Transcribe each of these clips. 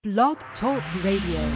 Blog Talk Radio.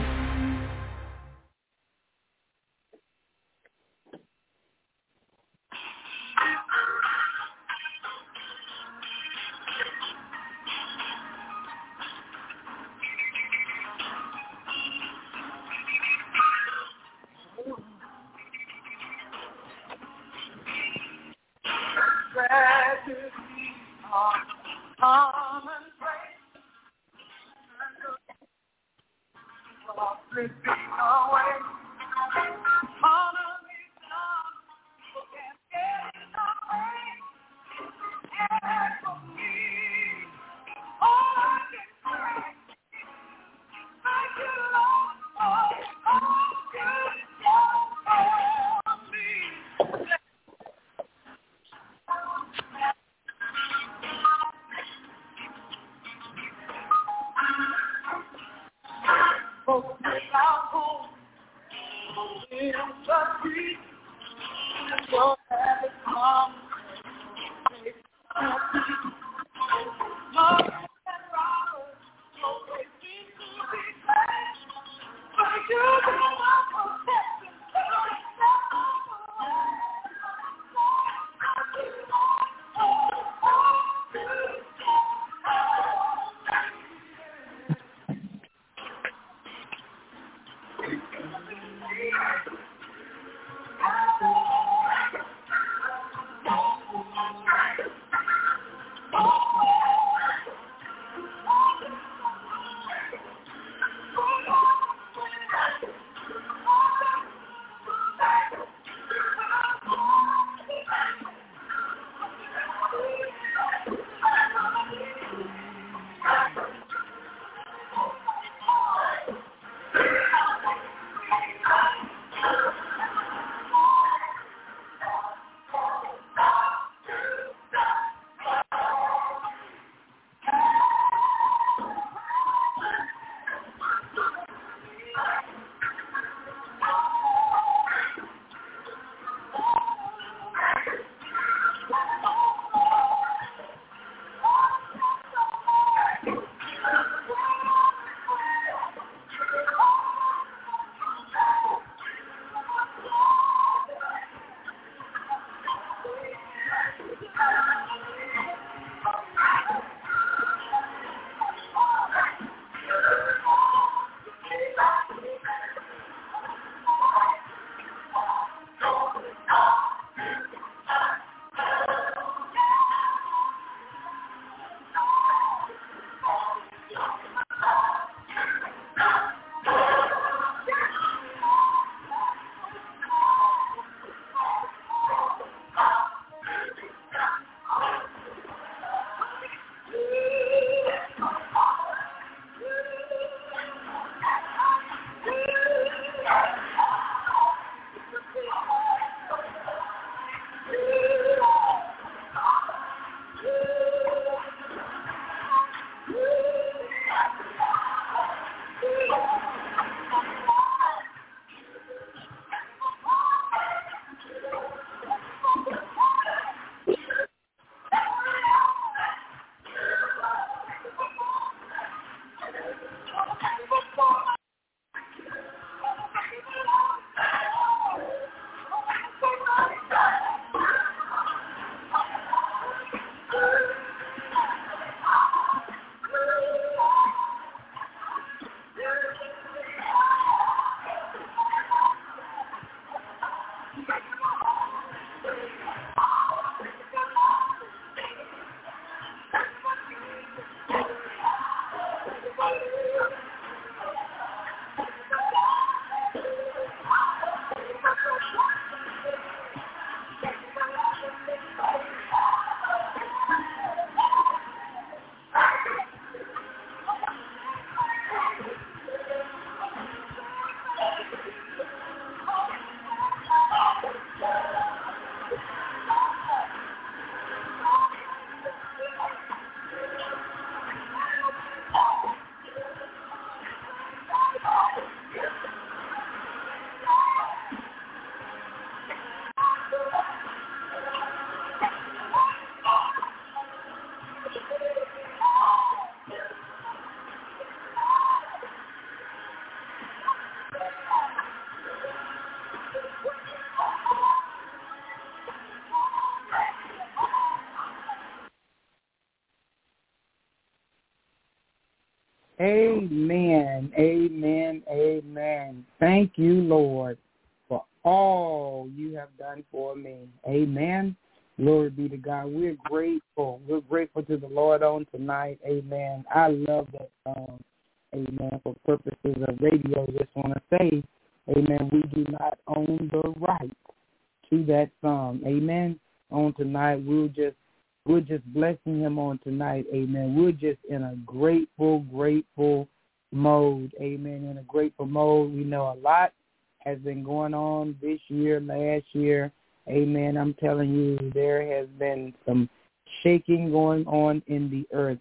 Amen, amen, amen. Thank you, Lord, for all you have done for me. Amen. Glory be to God. We're grateful. We're grateful to the Lord on tonight. Amen. I love that song. Amen. For purposes of radio, just want to say, amen, we do not own the right to that song. Amen. On tonight, we're just blessing him on tonight. Amen. We're just in a grateful mode. Amen. In a grateful mode. We know a lot has been going on this year, last year. Amen. I'm telling you, there has been some shaking going on in the earth.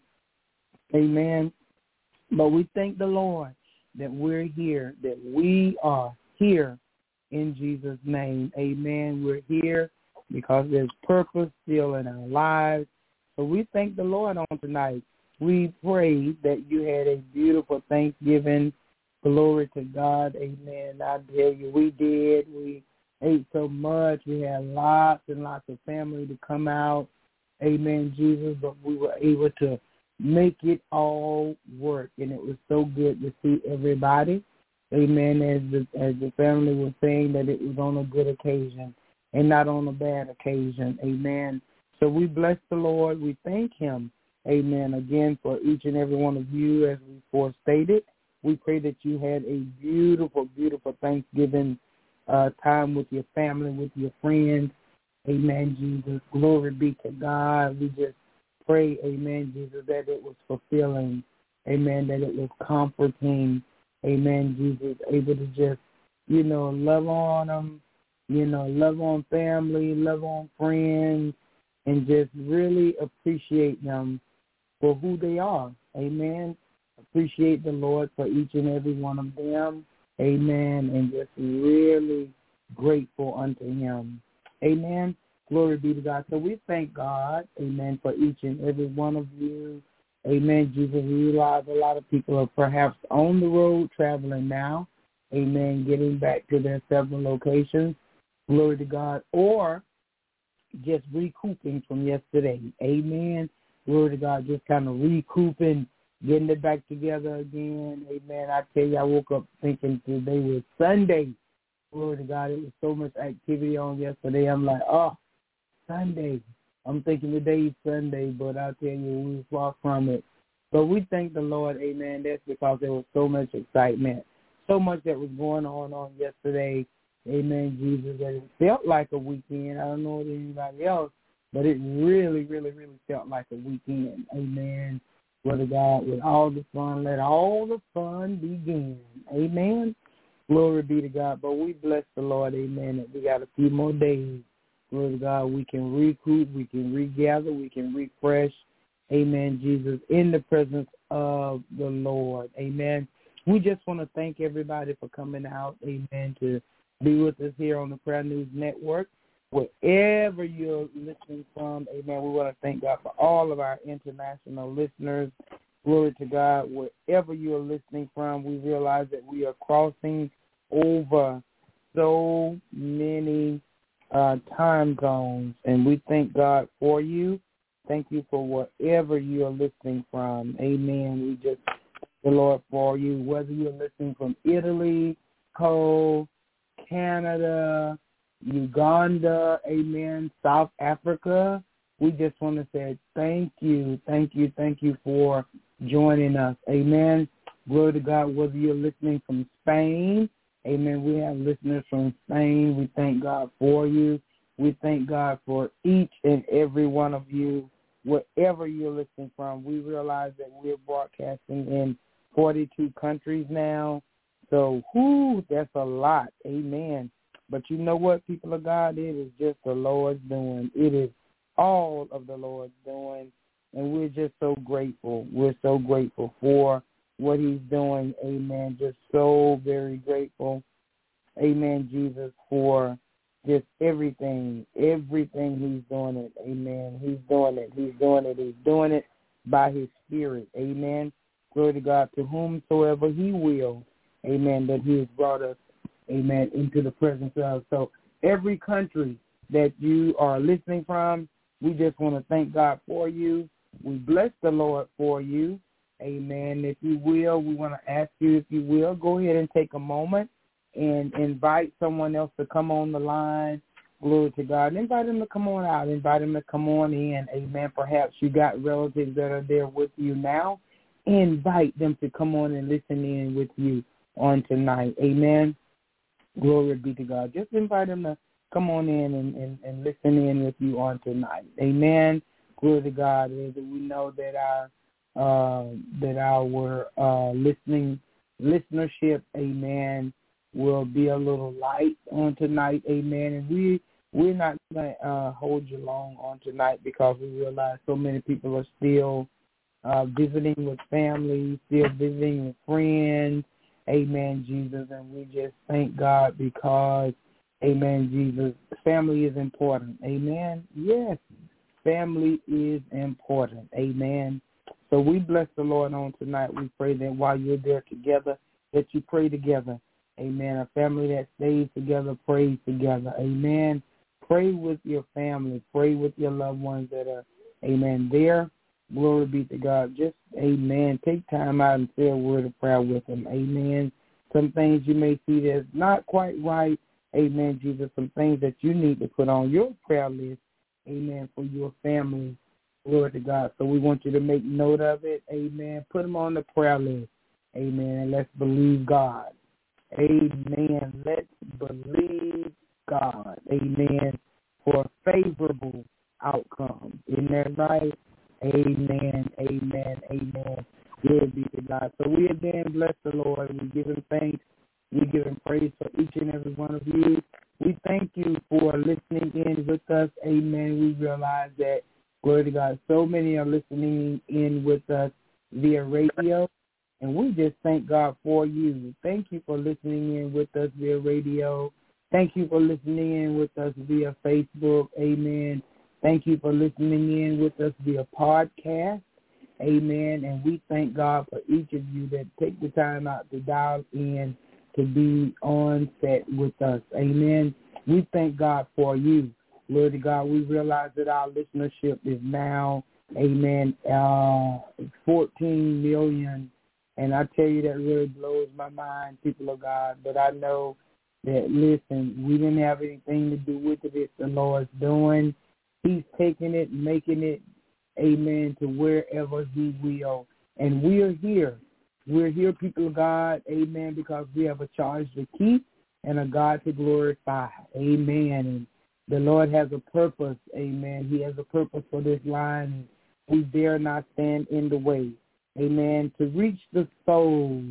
Amen. But we thank the Lord that we're here, that we are here in Jesus' name. Amen. We're here because there's purpose still in our lives. So we thank the Lord on tonight. We pray that you had a beautiful Thanksgiving. Glory to God. Amen. I tell you, we did. We ate so much. We had lots and lots of family to come out. Amen, Jesus. But we were able to make it all work, and it was so good to see everybody. Amen. As the family was saying, that it was on a good occasion and not on a bad occasion. Amen. So we bless the Lord. We thank him. Amen. Again, for each and every one of you, as we forestated, we pray that you had a beautiful, beautiful Thanksgiving time with your family, with your friends. Amen, Jesus. Glory be to God. We just pray, amen, Jesus, that it was fulfilling. Amen, that it was comforting. Amen, Jesus, able to just, love on them, love on family, love on friends, and just really appreciate them for who they are. Amen. Appreciate the Lord for each and every one of them. Amen. And just really grateful unto him. Amen. Glory be to God. So we thank God, amen, for each and every one of you. Amen. Jesus, we realize a lot of people are perhaps on the road traveling now. Amen. Getting back to their several locations. Glory to God. Or just recouping from yesterday. Amen. Glory to God. Just kind of recouping, getting it back together again. Amen. I tell you, I woke up thinking today was Sunday. Glory to God. It was so much activity on yesterday. I'm like, Sunday. I'm thinking today's Sunday, but I tell you, we was far from it. But we thank the Lord, amen. That's because there was so much excitement, so much that was going on yesterday. Amen, Jesus, that it felt like a weekend. I don't know about anybody else, but it really, really, really felt like a weekend. Amen. Brother God, with all the fun, let all the fun begin. Amen. Glory be to God. But we bless the Lord, amen, that we got a few more days. Glory to God, we can recoup, we can regather, we can refresh, amen, Jesus, in the presence of the Lord, amen. We just want to thank everybody for coming out, amen, to be with us here on the Prayer News Network. Wherever you're listening from, amen, we want to thank God for all of our international listeners. Glory to God. Wherever you're listening from, we realize that we are crossing over so many time zones, and we thank God for you. Thank you for wherever you are listening from. Amen. We just thank the Lord for you, whether you're listening from Italy, Canada, Uganda, amen, South Africa. We just want to say thank you for joining us. Amen. Glory to God. Whether you're listening from Spain, amen. We have listeners from Spain. We thank God for you. We thank God for each and every one of you, wherever you're listening from. We realize that we're broadcasting in 42 countries now. So, that's a lot. Amen. But you know what, people of God? It is just the Lord's doing. It is all of the Lord's doing. And we're just so grateful. We're so grateful for what he's doing. Amen. Just so very grateful. Amen, Jesus, for just everything he's doing it. Amen. He's doing it by his Spirit. Amen. Glory to God, to whomsoever he will. Amen, that he has brought us, amen, into the presence of. So every country that you are listening from, we just want to thank God for you. We bless the Lord for you. Amen. If you will, we want to ask you, if you will, go ahead and take a moment and invite someone else to come on the line. Glory to God. Invite them to come on out. Invite them to come on in. Amen. Perhaps you got relatives that are there with you now. Invite them to come on and listen in with you on tonight. Amen. Glory be to God. Just invite them to come on in and listen in with you on tonight. Amen. Glory to God. We know that our listenership, amen, will be a little light on tonight. Amen. And we're not going to hold you long on tonight because we realize so many people are still visiting with family, still visiting with friends. Amen, Jesus. And we just thank God because, amen, Jesus, family is important. Amen. Yes, family is important. Amen. So we bless the Lord on tonight. We pray that while you're there together, that you pray together. Amen. A family that stays together, prays together. Amen. Pray with your family. Pray with your loved ones that are, amen, there. Glory be to God. Just, amen, take time out and say a word of prayer with them. Amen. Some things you may see that's not quite right. Amen, Jesus. Some things that you need to put on your prayer list. Amen, for your family. Glory to God. So we want you to make note of it. Amen. Put them on the prayer list. Amen. And let's believe God. Amen. Let's believe God. Amen. For a favorable outcome. Isn't that right? Amen. Amen. Amen. Glory be to God. So we again bless the Lord. We give him thanks. We give him praise for each and every one of you. We thank you for listening in with us. Amen. We realize that, glory to God, so many are listening in with us via radio. And we just thank God for you. Thank you for listening in with us via radio. Thank you for listening in with us via Facebook. Amen. Thank you for listening in with us via podcast. Amen. And we thank God for each of you that take the time out to dial in to be on set with us. Amen. We thank God for you. Glory to God. We realize that our listenership is now, amen, 14 million. And I tell you, that really blows my mind, people of God. But I know that, listen, we didn't have anything to do with it. It's the Lord's doing. He's taking it, making it, amen, to wherever he will. And we are here. We're here, people of God, amen, because we have a charge to keep and a God to glorify. Amen. And the Lord has a purpose, amen. He has a purpose for this line. We dare not stand in the way, amen, to reach the souls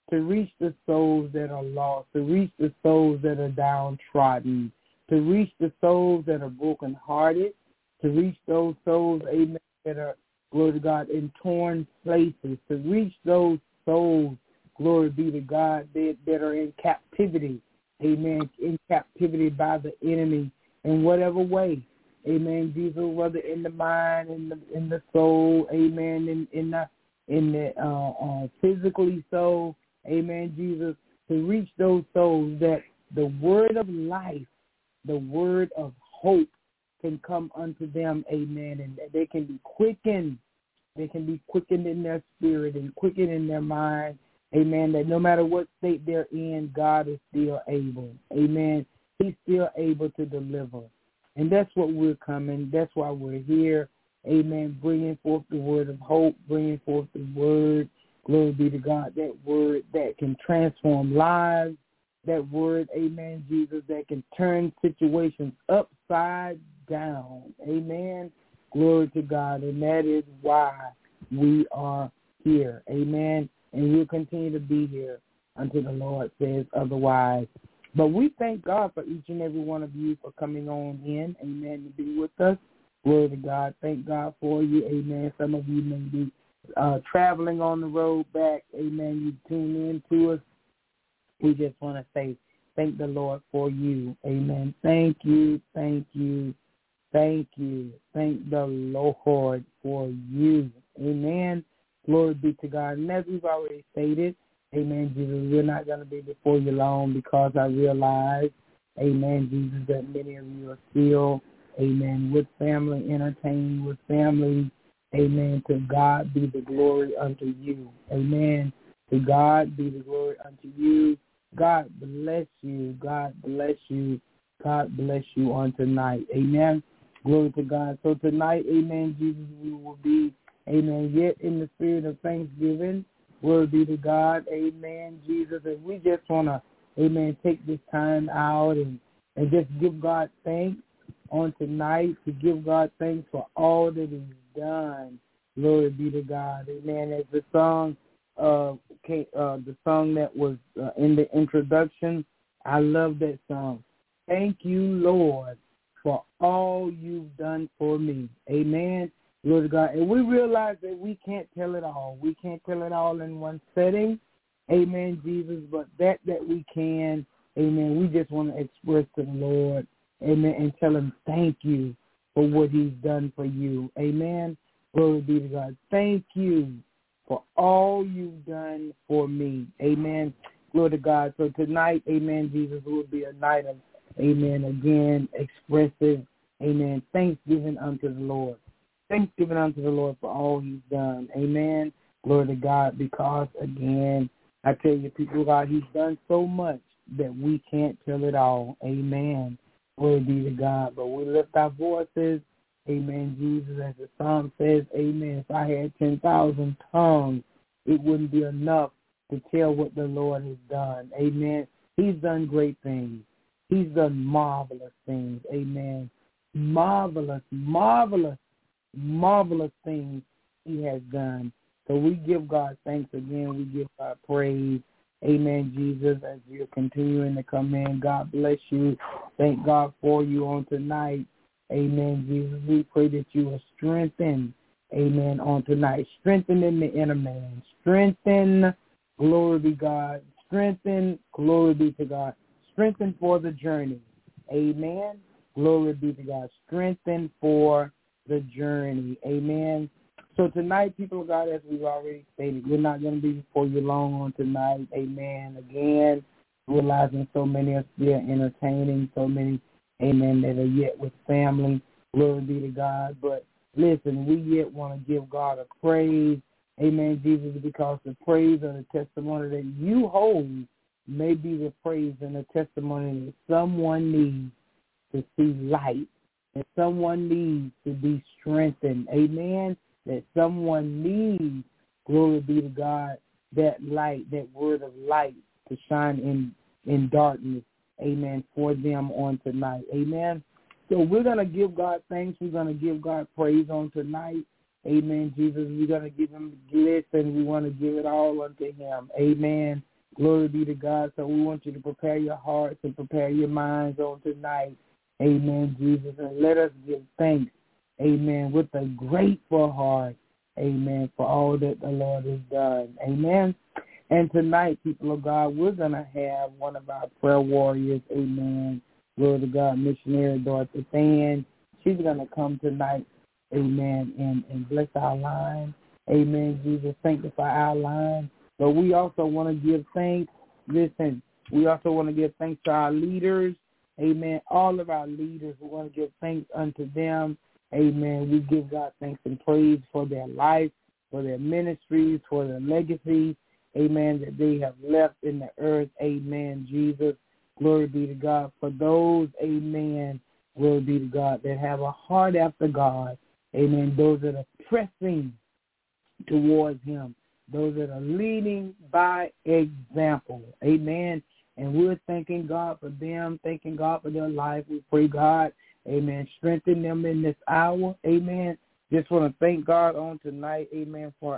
that are lost, to reach the souls that are downtrodden, to reach the souls that are brokenhearted, to reach those souls, amen, that are, glory to God, in torn places, to reach those souls, glory be to God, that are in captivity, amen, in captivity by the enemy in whatever way, amen, Jesus, whether in the mind, in the soul, amen, in the physically soul, amen, Jesus, to reach those souls that the word of life, the word of hope can come unto them, amen, and that they can be quickened. They can be quickened in their spirit and quickened in their mind, amen, that no matter what state they're in, God is still able, amen. He's still able to deliver. And that's what we're coming. That's why we're here, amen, bringing forth the word of hope, bringing forth the word, glory be to God, that word that can transform lives, that word, amen, Jesus, that can turn situations upside down, amen, glory to God, and that is why we are here, amen, and we'll continue to be here until the Lord says otherwise. But we thank God for each and every one of you for coming on in, amen, to be with us. Glory to God. Thank God for you, amen. Some of you may be traveling on the road back, amen. You tune in to us. We just want to say thank the Lord for you, amen. Thank you, thank you, thank you. Thank the Lord for you, amen. Glory be to God. And as we've already stated, amen, Jesus, we're not going to be before you long because I realize, amen, Jesus, that many of you are still, amen, with family, entertaining with family, Amen. To God be the glory unto you. Amen. To God be the glory unto you. God bless you. God bless you. God bless you on tonight. Amen. Glory to God. So tonight, amen, Jesus, we will be, amen, yet in the spirit of thanksgiving. Glory be to God. Amen, Jesus. And we just want to, amen, take this time out and just give God thanks on tonight, to give God thanks for all that he's done. Glory be to God. Amen. As the song that was in the introduction, I love that song. Thank you, Lord, for all you've done for me. Amen. Glory to God. And we realize that we can't tell it all. We can't tell it all in one setting. Amen, Jesus. But that we can, amen, we just want to express to the Lord, amen, and tell him thank you for what he's done for you. Amen. Glory be to God. Thank you for all you've done for me. Amen. Glory to God. So tonight, amen, Jesus, will be a night of, amen, again, expressive, amen, thanksgiving unto the Lord. Thanksgiving unto the Lord for all he's done. Amen. Glory to God, because, again, I tell you, people of God, he's done so much that we can't tell it all. Amen. Glory be to God. But we lift our voices. Amen, Jesus, as the psalm says, amen, if I had 10,000 tongues, it wouldn't be enough to tell what the Lord has done. Amen. He's done great things. He's done marvelous things. Amen. Marvelous, marvelous, marvelous things he has done. So we give God thanks again. We give God praise. Amen, Jesus, as you're continuing to come in. God bless you. Thank God for you on tonight. Amen, Jesus. We pray that you are strengthened, amen, on tonight. Strengthen in the inner man. Strengthen, glory be God. Strengthen, glory be to God. Strengthen for the journey. Amen. Glory be to God. Strengthen for the journey. Amen. So tonight, people of God, as we've already stated, we're not going to be before you long on tonight. Amen. Again, realizing so many are still entertaining, so many, amen, that are yet with family. Glory be to God. But listen, we yet want to give God a praise. Amen, Jesus, because the praise and the testimony that you hold may be the praise and the testimony that someone needs to see light, that someone needs to be strengthened. Amen. That someone needs, glory be to God, that light, that word of light to shine in darkness. Amen. For them on tonight. Amen. So we're going to give God thanks. We're going to give God praise on tonight. Amen, Jesus. We're going to give him bliss, and we want to give it all unto him. Amen. Glory be to God. So we want you to prepare your hearts and prepare your minds on tonight. Amen, Jesus. And let us give thanks. Amen. With a grateful heart. Amen. For all that the Lord has done. Amen. And tonight, people of God, we're going to have one of our prayer warriors. Amen. Glory to God, missionary Dorothy Fan. She's going to come tonight. Amen. And bless our line. Amen. Jesus, sanctify our line. But we also want to give thanks. Listen, we also want to give thanks to our leaders. Amen. All of our leaders, we want to give thanks unto them. Amen. We give God thanks and praise for their life, for their ministries, for their legacy. Amen. That they have left in the earth. Amen. Jesus. Glory be to God. For those, amen, glory be to God, that have a heart after God. Amen. Those that are pressing towards him. Those that are leading by example. Amen. And we're thanking God for them, thanking God for their life. We pray, God, amen, strengthen them in this hour. Amen. Just want to thank God on tonight, amen, for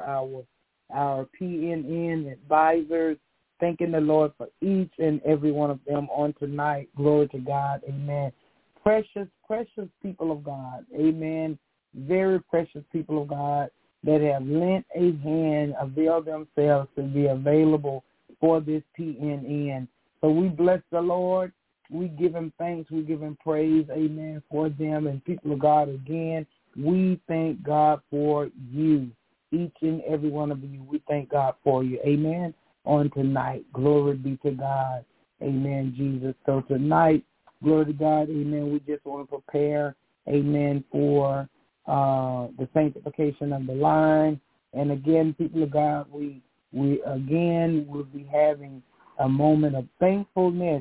our PNN advisors. Thanking the Lord for each and every one of them on tonight. Glory to God. Amen. Precious, precious people of God. Amen. Very precious people of God that have lent a hand, avail themselves to be available for this PNN. So we bless the Lord. We give him thanks. We give him praise, amen, for them. And people of God, again, we thank God for you, each and every one of you. We thank God for you, amen, on tonight. Glory be to God, amen, Jesus. So tonight, glory to God, amen, we just want to prepare, amen, for the sanctification of the line. And again, people of God, we again will be having a moment of thankfulness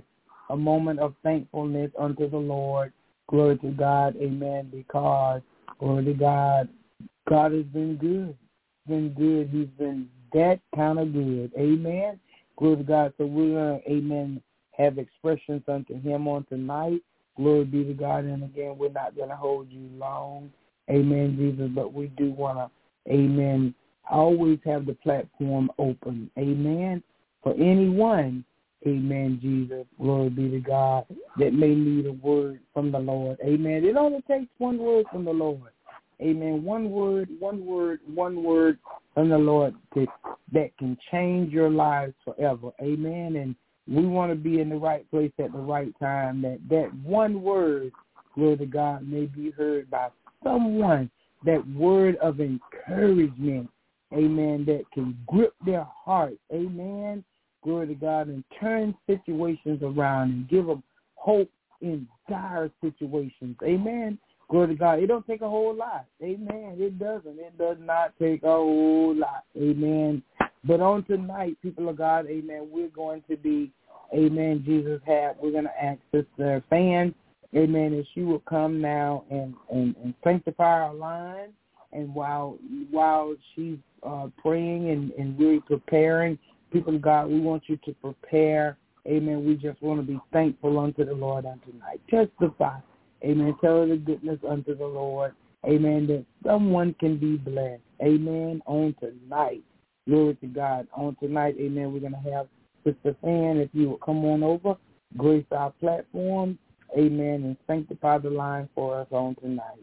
unto the Lord. Glory to God, amen, because, glory to God, God has been good. He's been that kind of good, amen. Glory to God. So we're going to, amen, have expressions unto him on tonight. Glory be to God. And again, we're not going to hold you long, amen, Jesus, but we do want to, amen, always have the platform open, amen, for anyone, amen, Jesus, glory be to God, that may need a word from the Lord, amen. It only takes one word from the Lord, amen, one word from the Lord that can change your lives forever, amen. And we want to be in the right place at the right time, that one word, glory to God, may be heard by someone, that word of encouragement, amen, that can grip their heart, amen, glory to God, and turn situations around and give them hope in dire situations, amen, glory to God. It don't take a whole lot, amen, it doesn't. It does not take a whole lot, amen. But on tonight, people of God, amen, we're going to be, amen, we're going to ask Sister Fan, amen, if she will come now and sanctify our line. And while she's praying and really preparing, people of God, we want you to prepare. Amen. We just want to be thankful unto the Lord on tonight. Testify. Amen. Tell the goodness unto the Lord. Amen. That someone can be blessed. Amen. On tonight. Glory to God. On tonight, amen, we're going to have Sister Fan, if you will come on over, grace our platform. Amen. And sanctify the line for us on tonight.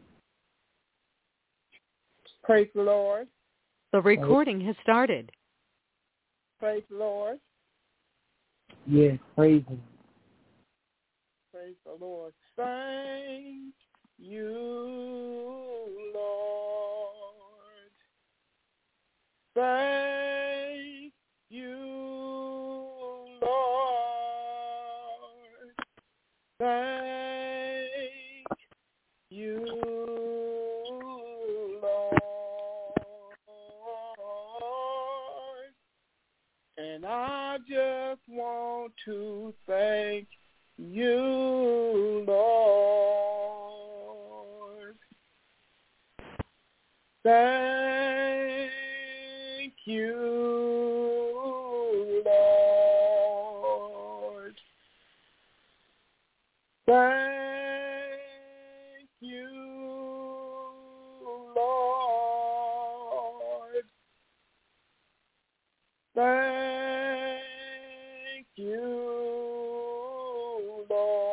Praise the Lord. The recording has started. Praise the Lord. Yes, praise Him. Praise the Lord. Thank you, Lord. Thank you, Lord. Thank you, and I just want to thank you, Lord. Thank you, Lord. Thank you, Lord. Thank you,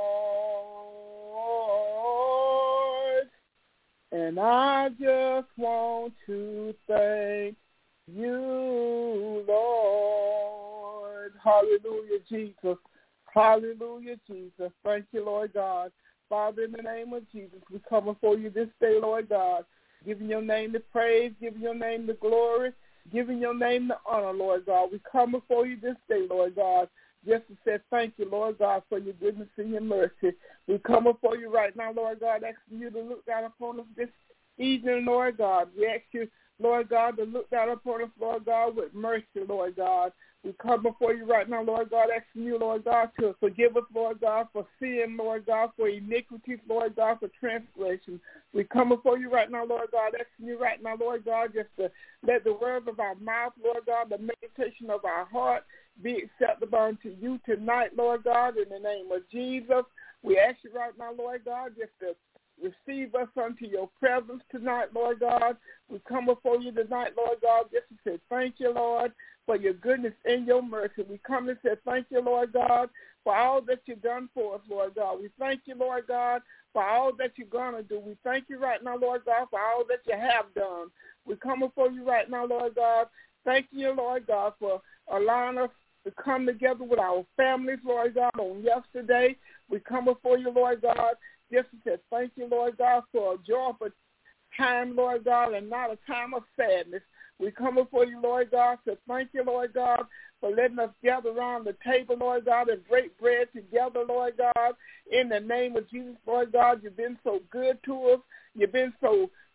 Lord. And I just want to thank you, Lord. Hallelujah, Jesus. Hallelujah, Jesus. Thank you, Lord God. Father, in the name of Jesus, we come before you this day, Lord God, giving your name the praise, giving your name the glory, giving your name the honor, Lord God. We come before you this day, Lord God, just to say thank you, Lord God, for your goodness and your mercy. We come before you right now, Lord God, asking you to look down upon us this evening, Lord God. We ask you, Lord God, to look down upon us, Lord God, with mercy, Lord God. We come before you right now, Lord God, asking you, Lord God, to forgive us, Lord God, for sin, Lord God, for iniquities, Lord God, for transgression. We come before you right now, Lord God, asking you right now, Lord God, just to let the words of our mouth, Lord God, the meditation of our heart be acceptable unto you tonight, Lord God, in the name of Jesus. We ask you right now, Lord God, just to receive us unto your presence tonight, Lord God. We come before you tonight, Lord God, just to say thank you, Lord, for your goodness and your mercy. We come to say thank you, Lord God, for all that you've done for us, Lord God. We thank you, Lord God, for all that you're going to do. We thank you right now, Lord God, for all that you have done. We come before you right now, Lord God. Thank you, Lord God, for allowing us to come together with our families, Lord God, on yesterday. We come before you, Lord God, just to say thank you, Lord God, for a joyful time, Lord God, and not a time of sadness. We come before you, Lord God, to thank you, Lord God, for letting us gather around the table, Lord God, and break bread together, Lord God. In the name of Jesus, Lord God, you've been so good to us. You've been so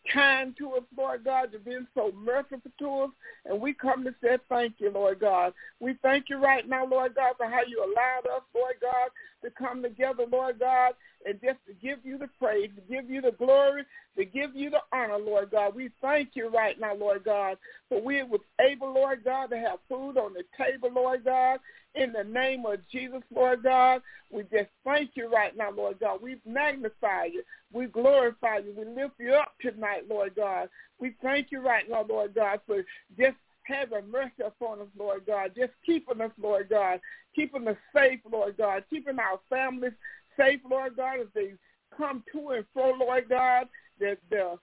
kind to us, Lord God. You've been so merciful to us. And we come to say thank you, Lord God. We thank you right now, Lord God, for how you allowed us, Lord God, to come together, Lord God, and just to give you the praise, to give you the glory, to give you the honor, Lord God. We thank you right now, Lord God, for we was able, Lord God, to have food on the table, Lord God. In the name of Jesus, Lord God, we just thank you right now, Lord God. We magnify you. We glorify you. We lift you up tonight, Lord God. We thank you right now, Lord God, for just having mercy upon us, Lord God, just keeping us, Lord God, keeping us safe, Lord God, keeping our families safe, Lord God, as they come to and fro, Lord God, just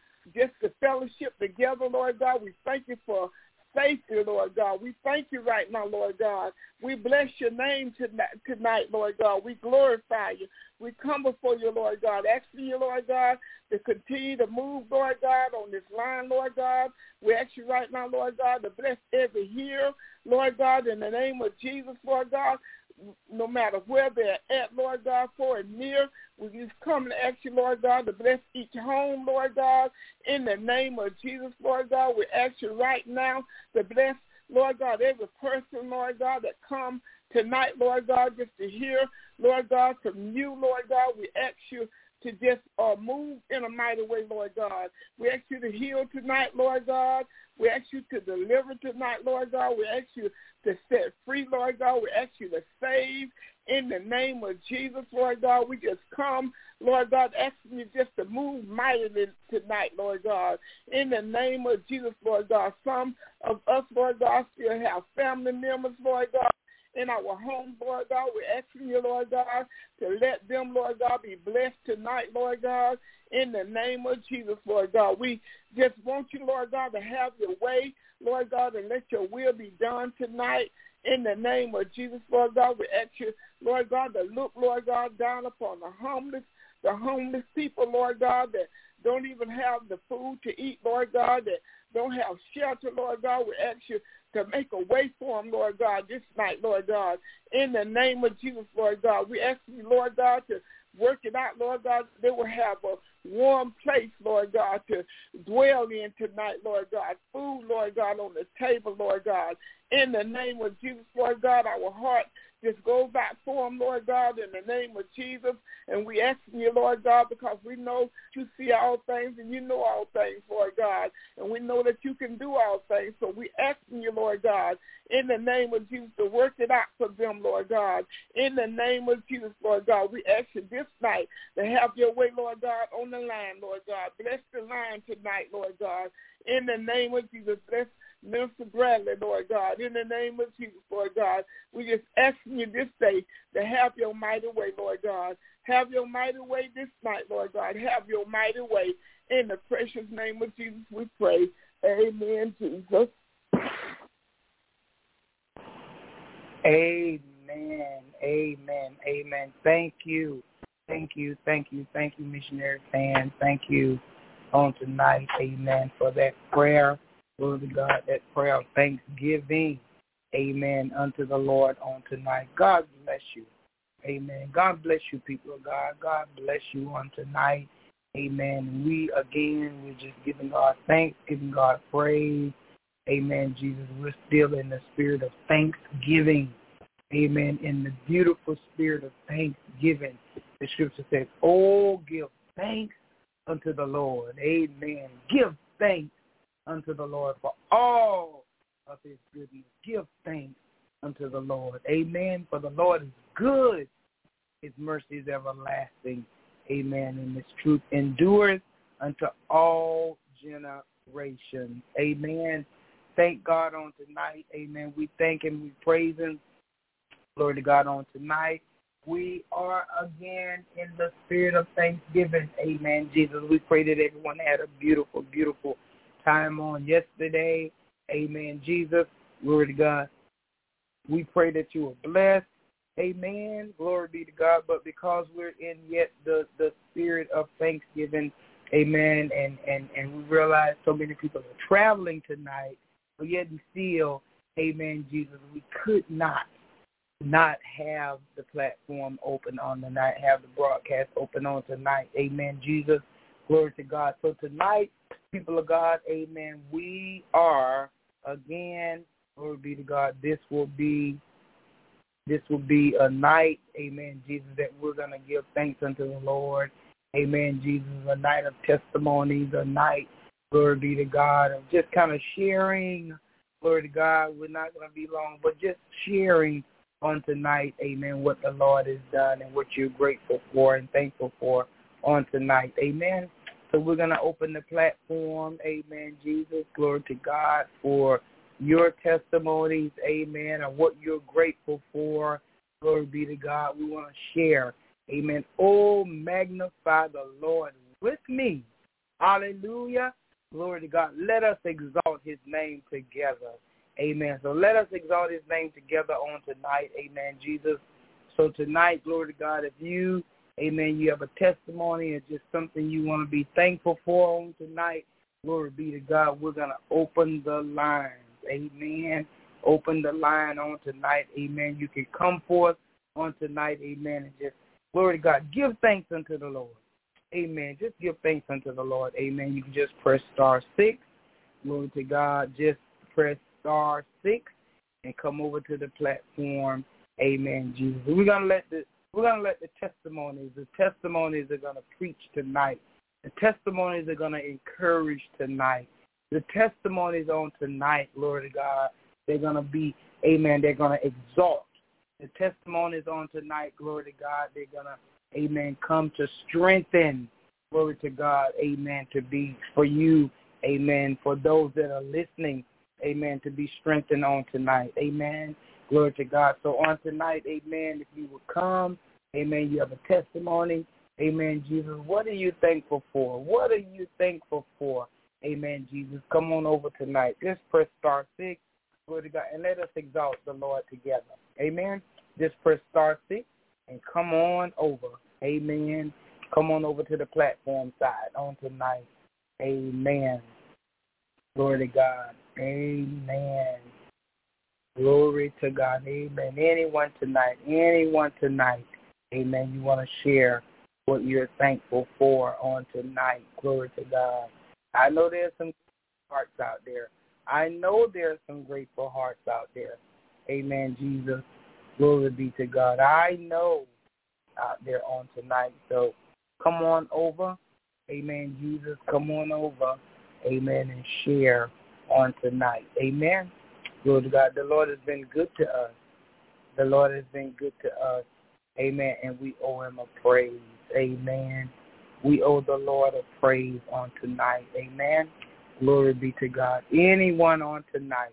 the fellowship together, Lord God. We thank you for safety, Lord God. We thank you right now, Lord God. We bless your name tonight, Lord God. We glorify you. We come before you, Lord God, asking you, Lord God, to continue to move, Lord God, on this line, Lord God. We ask you right now, Lord God, to bless every hearer, Lord God, in the name of Jesus, Lord God. No matter where they're at, Lord God, far and near, we just come to ask you, Lord God, to bless each home, Lord God, in the name of Jesus, Lord God. We ask you right now to bless, Lord God, every person, Lord God, that come tonight, Lord God, just to hear, Lord God, from you, Lord God. We ask you to just move in a mighty way, Lord God. We ask you to heal tonight, Lord God. We ask you to deliver tonight, Lord God. We ask you to set free, Lord God. We ask you to save in the name of Jesus, Lord God. We just come, Lord God, asking you just to move mightily tonight, Lord God. In the name of Jesus, Lord God. Some of us, Lord God, still have family members, Lord God, in our home, Lord God. We're asking you, Lord God, to let them, Lord God, be blessed tonight, Lord God, in the name of Jesus, Lord God. We just want you, Lord God, to have your way, Lord God, and let your will be done tonight. In the name of Jesus, Lord God, we ask you, Lord God, to look, Lord God, down upon the homeless people, Lord God, that don't even have the food to eat, Lord God, that don't have shelter, Lord God. We ask you to make a way for them, Lord God, this night, Lord God. In the name of Jesus, Lord God, we ask you, Lord God, to work it out, Lord God. They will have a warm place, Lord God, to dwell in tonight, Lord God. Food, Lord God, on the table, Lord God. In the name of Jesus, Lord God, our heart just goes back for them, Lord God, in the name of Jesus. And we ask you, Lord God, because we know you see all things and you know all things, Lord God. And we know that you can do all things. So we ask you, Lord God, in the name of Jesus, to work it out for them, Lord God. In the name of Jesus, Lord God, we ask you this night to have your way, Lord God, on the line, Lord God. Bless the line tonight, Lord God. In the name of Jesus, bless Minister Bradley, Lord God. In the name of Jesus, Lord God, we just asking you this day to have your mighty way, Lord God. Have your mighty way this night, Lord God. Have your mighty way. In the precious name of Jesus, we pray. Amen, Jesus. Amen. Amen. Amen. Thank you. Thank you. Thank you. Thank you, Missionary Fan. Thank you on tonight. Amen. For that prayer. Glory to God, that prayer of thanksgiving, amen, unto the Lord on tonight. God bless you. Amen. God bless you, people of God. God bless you on tonight. Amen. We're just giving God thanks, giving God praise. Amen, Jesus. We're still in the spirit of thanksgiving. Amen. In the beautiful spirit of thanksgiving. The scripture says, oh, give thanks unto the Lord. Amen. Give thanks unto the Lord for all of his goodness. Give thanks unto the Lord. Amen. For the Lord is good. His mercy is everlasting. Amen. And his truth endures unto all generations. Amen. Thank God on tonight. Amen. We thank him. We praise him. Glory to God on tonight. We are again in the spirit of thanksgiving. Amen. Jesus, we pray that everyone had a beautiful, beautiful time on yesterday. Amen. Jesus, glory to God. We pray that you are blessed. Amen. Glory be to God. But because we're in yet the spirit of thanksgiving, amen, and we realize so many people are traveling tonight, but yet and still, amen, Jesus, we could not have the platform open on tonight, have the broadcast open on tonight. Amen, Jesus. Glory to God. So tonight, people of God, amen, we are, again, glory be to God, this will be a night, amen, Jesus, that we're going to give thanks unto the Lord. Amen, Jesus, a night of testimonies, a night, glory be to God, of just kind of sharing, glory to God. We're not going to be long, but just sharing on tonight, amen, what the Lord has done and what you're grateful for and thankful for on tonight, amen. So we're going to open the platform, amen, Jesus, glory to God, for your testimonies, amen, and what you're grateful for, glory be to God. We want to share, amen. Oh, magnify the Lord with me, hallelujah, glory to God. Let us exalt his name together, amen. So let us exalt his name together on tonight, amen, Jesus. So tonight, glory to God, if you, amen, you have a testimony or just something you want to be thankful for on tonight, glory be to God, we're going to open the lines, amen. Open the line on tonight, amen. You can come forth on tonight, amen, and just, glory to God, give thanks unto the Lord, amen. Just give thanks unto the Lord, amen. You can just press *6, glory to God, just press *6 and come over to the platform, amen, Jesus. We're going to let the testimonies are going to preach tonight. The testimonies are going to encourage tonight. The testimonies on tonight, glory to God, they're going to be, amen, they're going to exalt. The testimonies on tonight, glory to God, they're going to, amen, come to strengthen, glory to God, amen, to be for you, amen, for those that are listening, amen, to be strengthened on tonight, amen. Glory to God. So on tonight, amen, if you would come, amen, you have a testimony, amen, Jesus. What are you thankful for? What are you thankful for? Amen, Jesus. Come on over tonight. Just press *6, glory to God, and let us exalt the Lord together. Amen. Just press *6 and come on over. Amen. Come on over to the platform side on tonight. Amen. Glory to God. Amen. Glory to God. Amen. Anyone tonight, amen, you want to share what you're thankful for on tonight. Glory to God. I know there's some hearts out there. I know there's some grateful hearts out there. Amen, Jesus. Glory be to God. I know out there on tonight. So come on over. Amen, Jesus. Come on over. Amen, and share on tonight. Amen. Glory to God. The Lord has been good to us. The Lord has been good to us. Amen. And we owe him a praise. Amen. We owe the Lord a praise on tonight. Amen. Glory be to God. Anyone on tonight.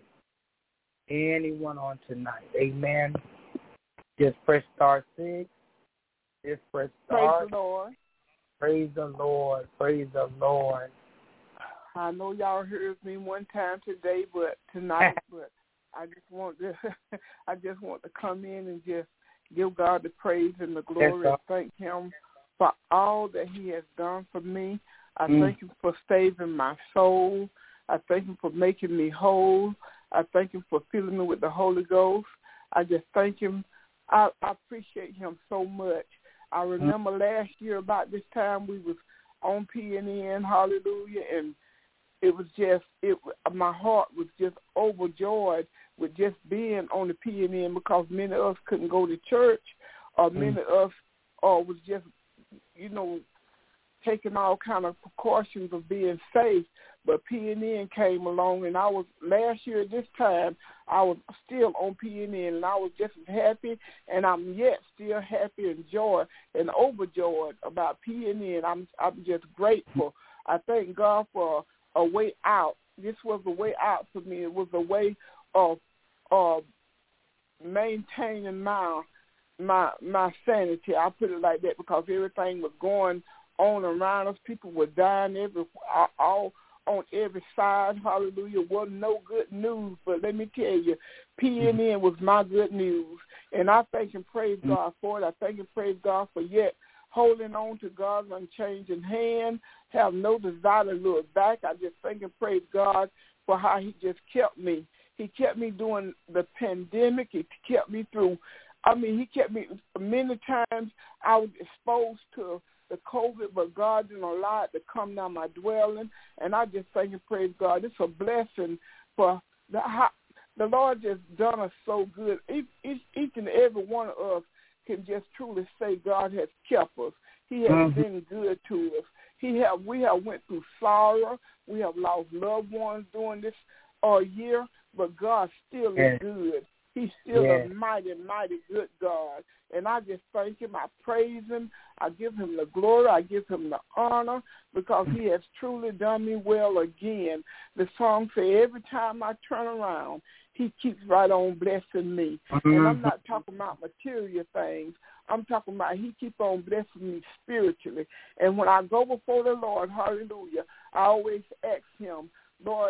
Amen. Just press *6. Just press star. Praise the Lord. Praise the Lord. Praise the Lord. I know y'all heard me one time today, but tonight, but I just want to come in and just give God the praise and the glory and thank him for all that he has done for me. I thank him for saving my soul. I thank him for making me whole. I thank him for filling me with the Holy Ghost. I just thank him. I appreciate him so much. I remember last year about this time we was on PNN, hallelujah, and it was just, my heart was just overjoyed with just being on the PNN because many of us couldn't go to church or many of us was just, taking all kind of precautions of being safe. But PNN came along, and last year at this time, I was still on PNN, and I was just as happy, and I'm yet still happy and joy and overjoyed about PNN. I'm just grateful. I thank God for a way out. This was a way out for me. It was a way of maintaining my sanity. I put it like that because everything was going on around us. People were dying all on every side. Hallelujah. Wasn't no good news, but let me tell you, PNN was my good news, and I thank and praise God for it. I thank and praise God for yet holding on to God's unchanging hand, have no desire to look back. I just thank and praise God for how he just kept me. He kept me during the pandemic. He kept me through. He kept me many times. I was exposed to the COVID, but God didn't allow it to come down my dwelling. And I just thank and praise God. It's a blessing for the Lord just done us so good. Each and every one of us can just truly say God has kept us. He has been good to us. We have went through sorrow. We have lost loved ones during this year, but God still is good. He's still a mighty, mighty good God. And I just thank him. I praise him. I give him the glory. I give him the honor because he has truly done me well again. The song says, every time I turn around, he keeps right on blessing me. And I'm not talking about material things. I'm talking about he keeps on blessing me spiritually. And when I go before the Lord, hallelujah, I always ask him, Lord,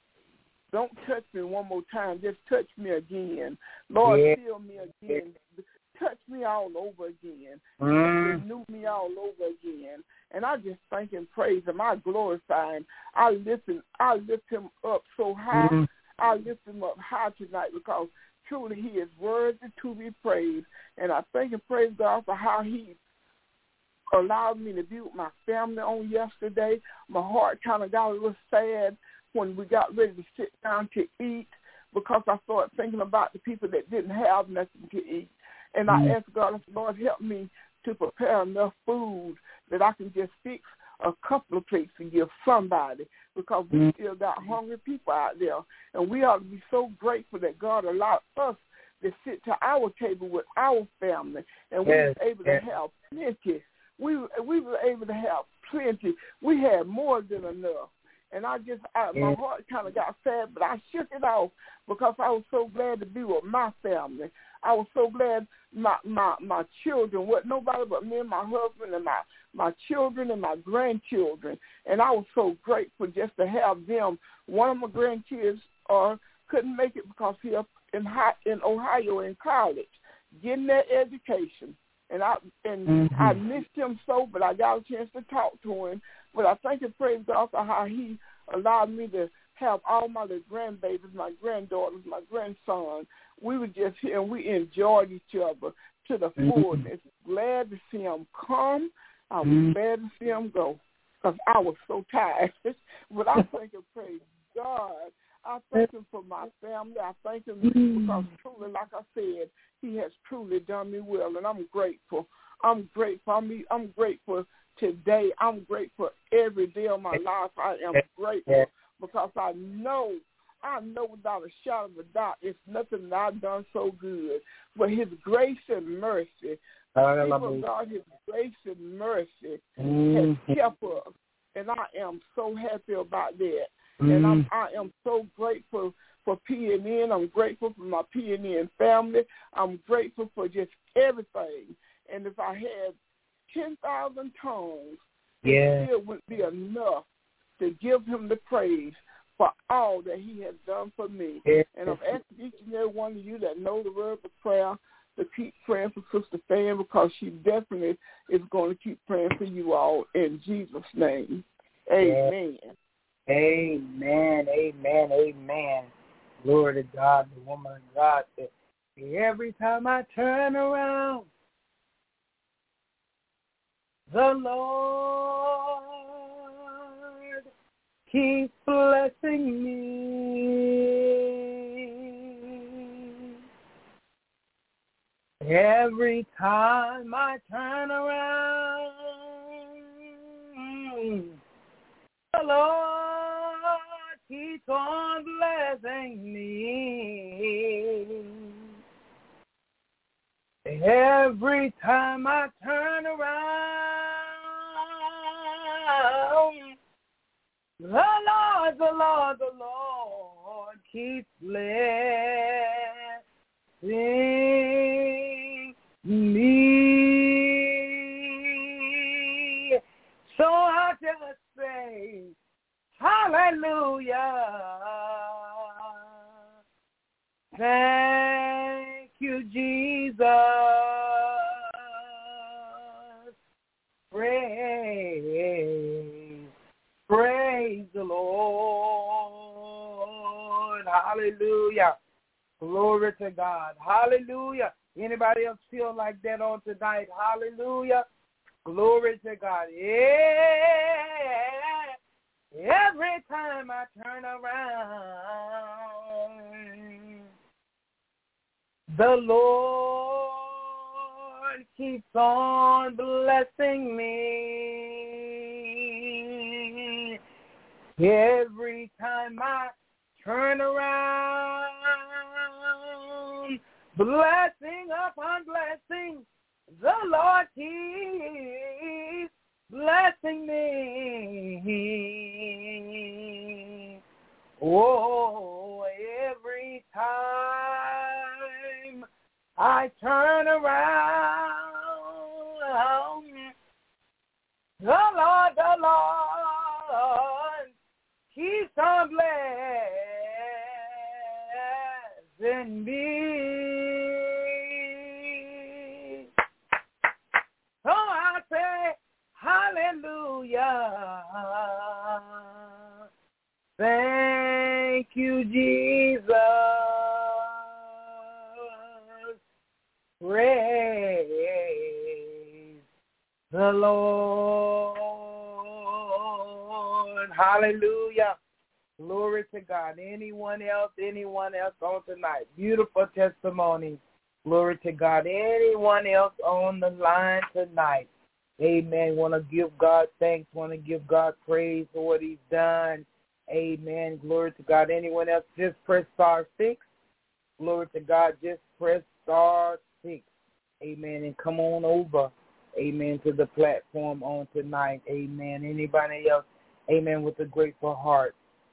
don't touch me one more time. Just touch me again. Lord, fill me again. Touch me all over again. Renew me all over again. And I just thank and praise him. I glorify him. I lift him up so high. I lift him up high tonight because truly he is worthy to be praised. And I thank and praise God for how he allowed me to be with my family on yesterday. My heart kind of got a little sad when we got ready to sit down to eat because I started thinking about the people that didn't have nothing to eat. And I asked God, Lord, help me to prepare enough food that I can just fix a couple of plates to give somebody because we still got hungry people out there. And we ought to be so grateful that God allowed us to sit to our table with our family. And we were able to have plenty. We were able to have plenty. We had more than enough. And my heart kind of got sad, but I shook it off because I was so glad to be with my family. I was so glad my children, nobody but me and my husband and my children and my grandchildren. And I was so grateful just to have them. One of my grandkids couldn't make it because he's up in Ohio in college, getting their education. And I missed him so, but I got a chance to talk to him. But I thank and praise God for how he allowed me to have all my little grandbabies, my granddaughters, my grandson. We were just here and we enjoyed each other to the fullness. Glad to see him come. I was glad to see him go because I was so tired. But I thank and praise God. I thank him for my family. I thank him because truly, like I said, he has truly done me well, and I'm grateful. I'm grateful. I'm grateful today. I'm grateful every day of my life. I am grateful because I know without a shadow of a doubt, it's nothing that I've done so good. But his grace and mercy, people of God, his grace and mercy has kept us, and I am so happy about that. And I am so grateful for PNN. I'm grateful for my PNN family. I'm grateful for just everything. And if I had 10,000 tongues, it still wouldn't be enough to give him the praise for all that he has done for me. And I'm asking each and every one of you that know the word of prayer to keep praying for Sister Fan because she definitely is going to keep praying for you all in Jesus' name. Amen. Amen, amen, amen. Glory to God, the woman of God said, every time I turn around, the Lord keeps blessing me. Every time I turn around, the Lord keeps on blessing me. Every time I turn around, the Lord keeps blessing me. So I just say, hallelujah. Thank you, Jesus. Praise the Lord. Hallelujah. Glory to God. Hallelujah. Anybody else feel like that on tonight? Hallelujah. Glory to God. Yeah. Every time I turn around, the Lord keeps on blessing me. Every time I turn around, blessing upon blessing, the Lord keeps blessing me. Oh, every time I turn around, the Lord keeps on blessing me. So I say, hallelujah. Thank you, Jesus. Praise the Lord. Hallelujah. Glory to God. Anyone else on tonight? Beautiful testimony. Glory to God. Anyone else on the line tonight? Amen. Want to give God thanks. Want to give God praise for what he's done. Amen. Glory to God. Anyone else? Just press *6. Glory to God. Just press *6. Amen. And come on over. Amen. To the platform on tonight. Amen. Anybody else? Amen. With a grateful heart.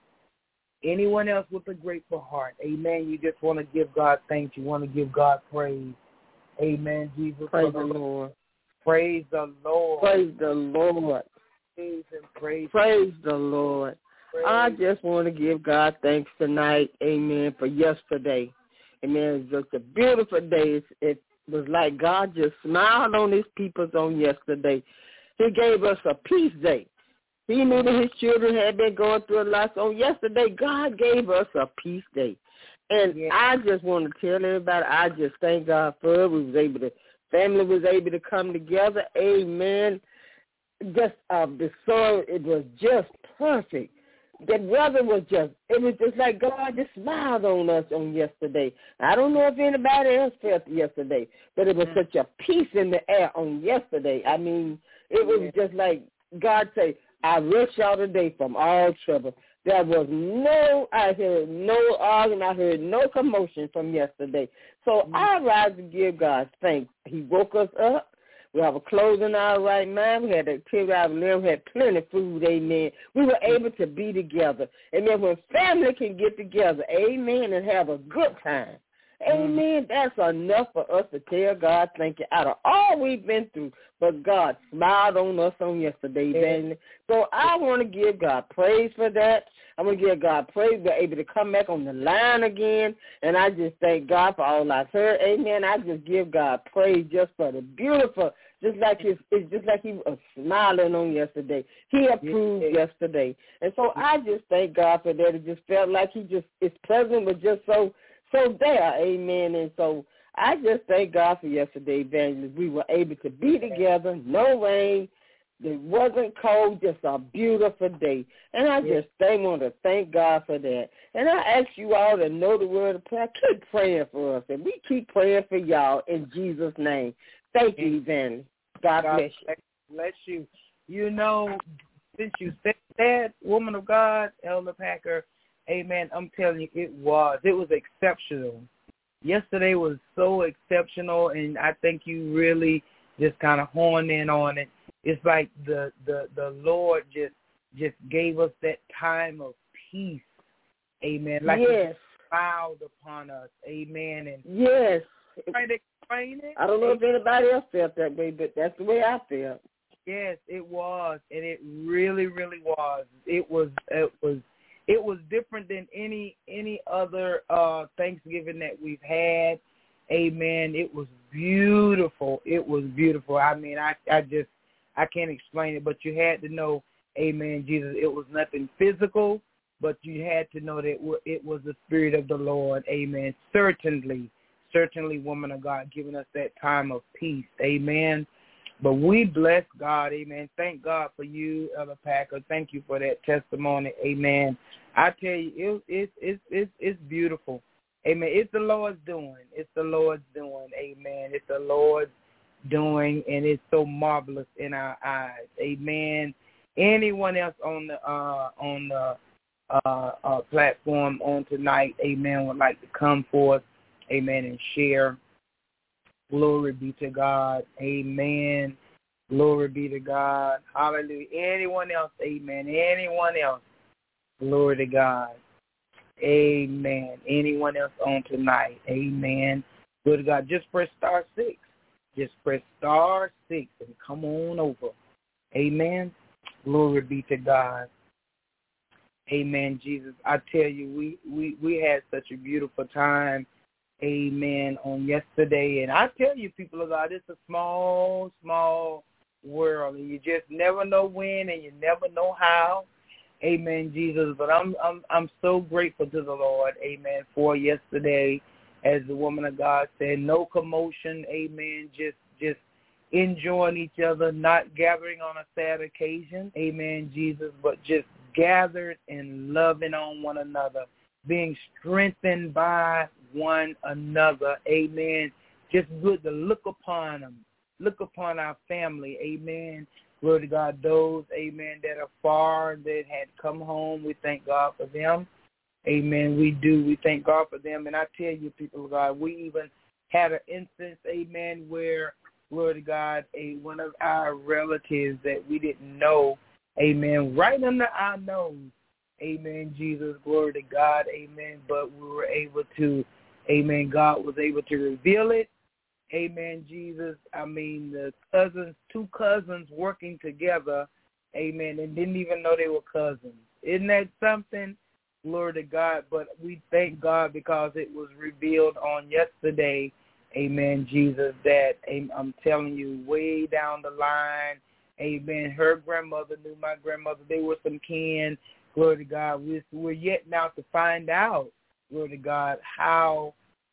Anyone else with a grateful heart? Amen. You just want to give God thanks. You want to give God praise. Amen. Jesus. Praise the Lord. Praise the Lord. Praise the Lord. Praise and praise. Praise the Lord. Praise. I just want to give God thanks tonight, amen, for yesterday. Amen. It was just a beautiful day. It was like God just smiled on his people on yesterday. He gave us a peace day. He knew that his children had been going through a lot. So yesterday, God gave us a peace day. And I just want to tell everybody, I just thank God for it. Family was able to come together. Amen. Just the sun, it was just perfect. The weather was just like God just smiled on us on yesterday. I don't know if anybody else felt it yesterday, but it was such a peace in the air on yesterday. I mean, it was just like God say, I rest y'all today from all trouble. I heard no argument, I heard no commotion from yesterday. So I rise to give God thanks. He woke us up. We have a clothes in our right mind. We had activity out of there. We had plenty of food, amen. We were able to be together. Amen. When family can get together, amen, and have a good time, amen, that's enough for us to tell God thank you out of all we've been through. But God smiled on us on yesterday, amen. So I want to give God praise for that. I want to give God praise. We're able to come back on the line again. And I just thank God for all I've heard, amen. I just give God praise just for the beautiful, it's just like he was smiling on yesterday. He approved yesterday. And so I just thank God for that. It just felt like his presence was just so there, amen. And so I just thank God for yesterday, evangelist. We were able to be together, no rain. It wasn't cold, just a beautiful day. And I just want to thank God for that. And I ask you all to know the word of prayer. Keep praying for us. And we keep praying for y'all in Jesus' name. Thank you, evangelist. God bless you. Bless you. You know, since you said that, woman of God, Elder Packer, amen, I'm telling you, it was exceptional. Yesterday was so exceptional, and I think you really just kind of honed in on it. It's like the Lord just gave us that time of peace, amen. Like He smiled upon us, amen. And yes. Trying to explain it. I don't know if anybody else felt that way, but that's the way I felt. Yes, it was, and it really, really was. It was different than any other Thanksgiving that we've had. Amen. It was beautiful. It was beautiful. I mean, I can't explain it, but you had to know, amen, Jesus, it was nothing physical, but you had to know that it was the Spirit of the Lord. Amen. Certainly, woman of God, giving us that time of peace. Amen. But we bless God, amen. Thank God for you, Elder Packer. Thank you for that testimony, amen. I tell you, it's beautiful, amen. It's the Lord's doing. It's the Lord's doing, amen. It's the Lord's doing, and it's so marvelous in our eyes, amen. Anyone else on the platform on tonight, amen, would like to come forth, amen, and share. Glory be to God, amen. Glory be to God, hallelujah. Anyone else, amen. Anyone else, glory to God, amen. Anyone else on tonight, amen. Glory to God. Just press *6. Just press *6 and come on over, amen. Glory be to God. Amen, Jesus. I tell you, we had such a beautiful time, amen, on yesterday. And I tell you, people of God, it's a small, small world. And you just never know when and you never know how. Amen, Jesus. But I'm so grateful to the Lord, amen, for yesterday. As the woman of God said, no commotion, amen, just enjoying each other, not gathering on a sad occasion, amen, Jesus, but just gathered and loving on one another, being strengthened by one another, amen. Just good to look upon them, look upon our family, amen. Glory to God, those, amen, that are far, that had come home, we thank God for them, amen. We thank God for them. And I tell you, people of God, we even had an instance, amen, where, glory to God, one of our relatives that we didn't know, amen, right under our nose, amen, Jesus, glory to God, amen, but we were able to, amen, God was able to reveal it, amen, Jesus. I mean, the two cousins working together, amen, and didn't even know they were cousins. Isn't that something? Glory to God. But we thank God because it was revealed on yesterday, amen, Jesus, that I'm telling you, way down the line, amen, her grandmother knew my grandmother. They were some kin. Glory to God. We're yet now to find out, glory to God, how,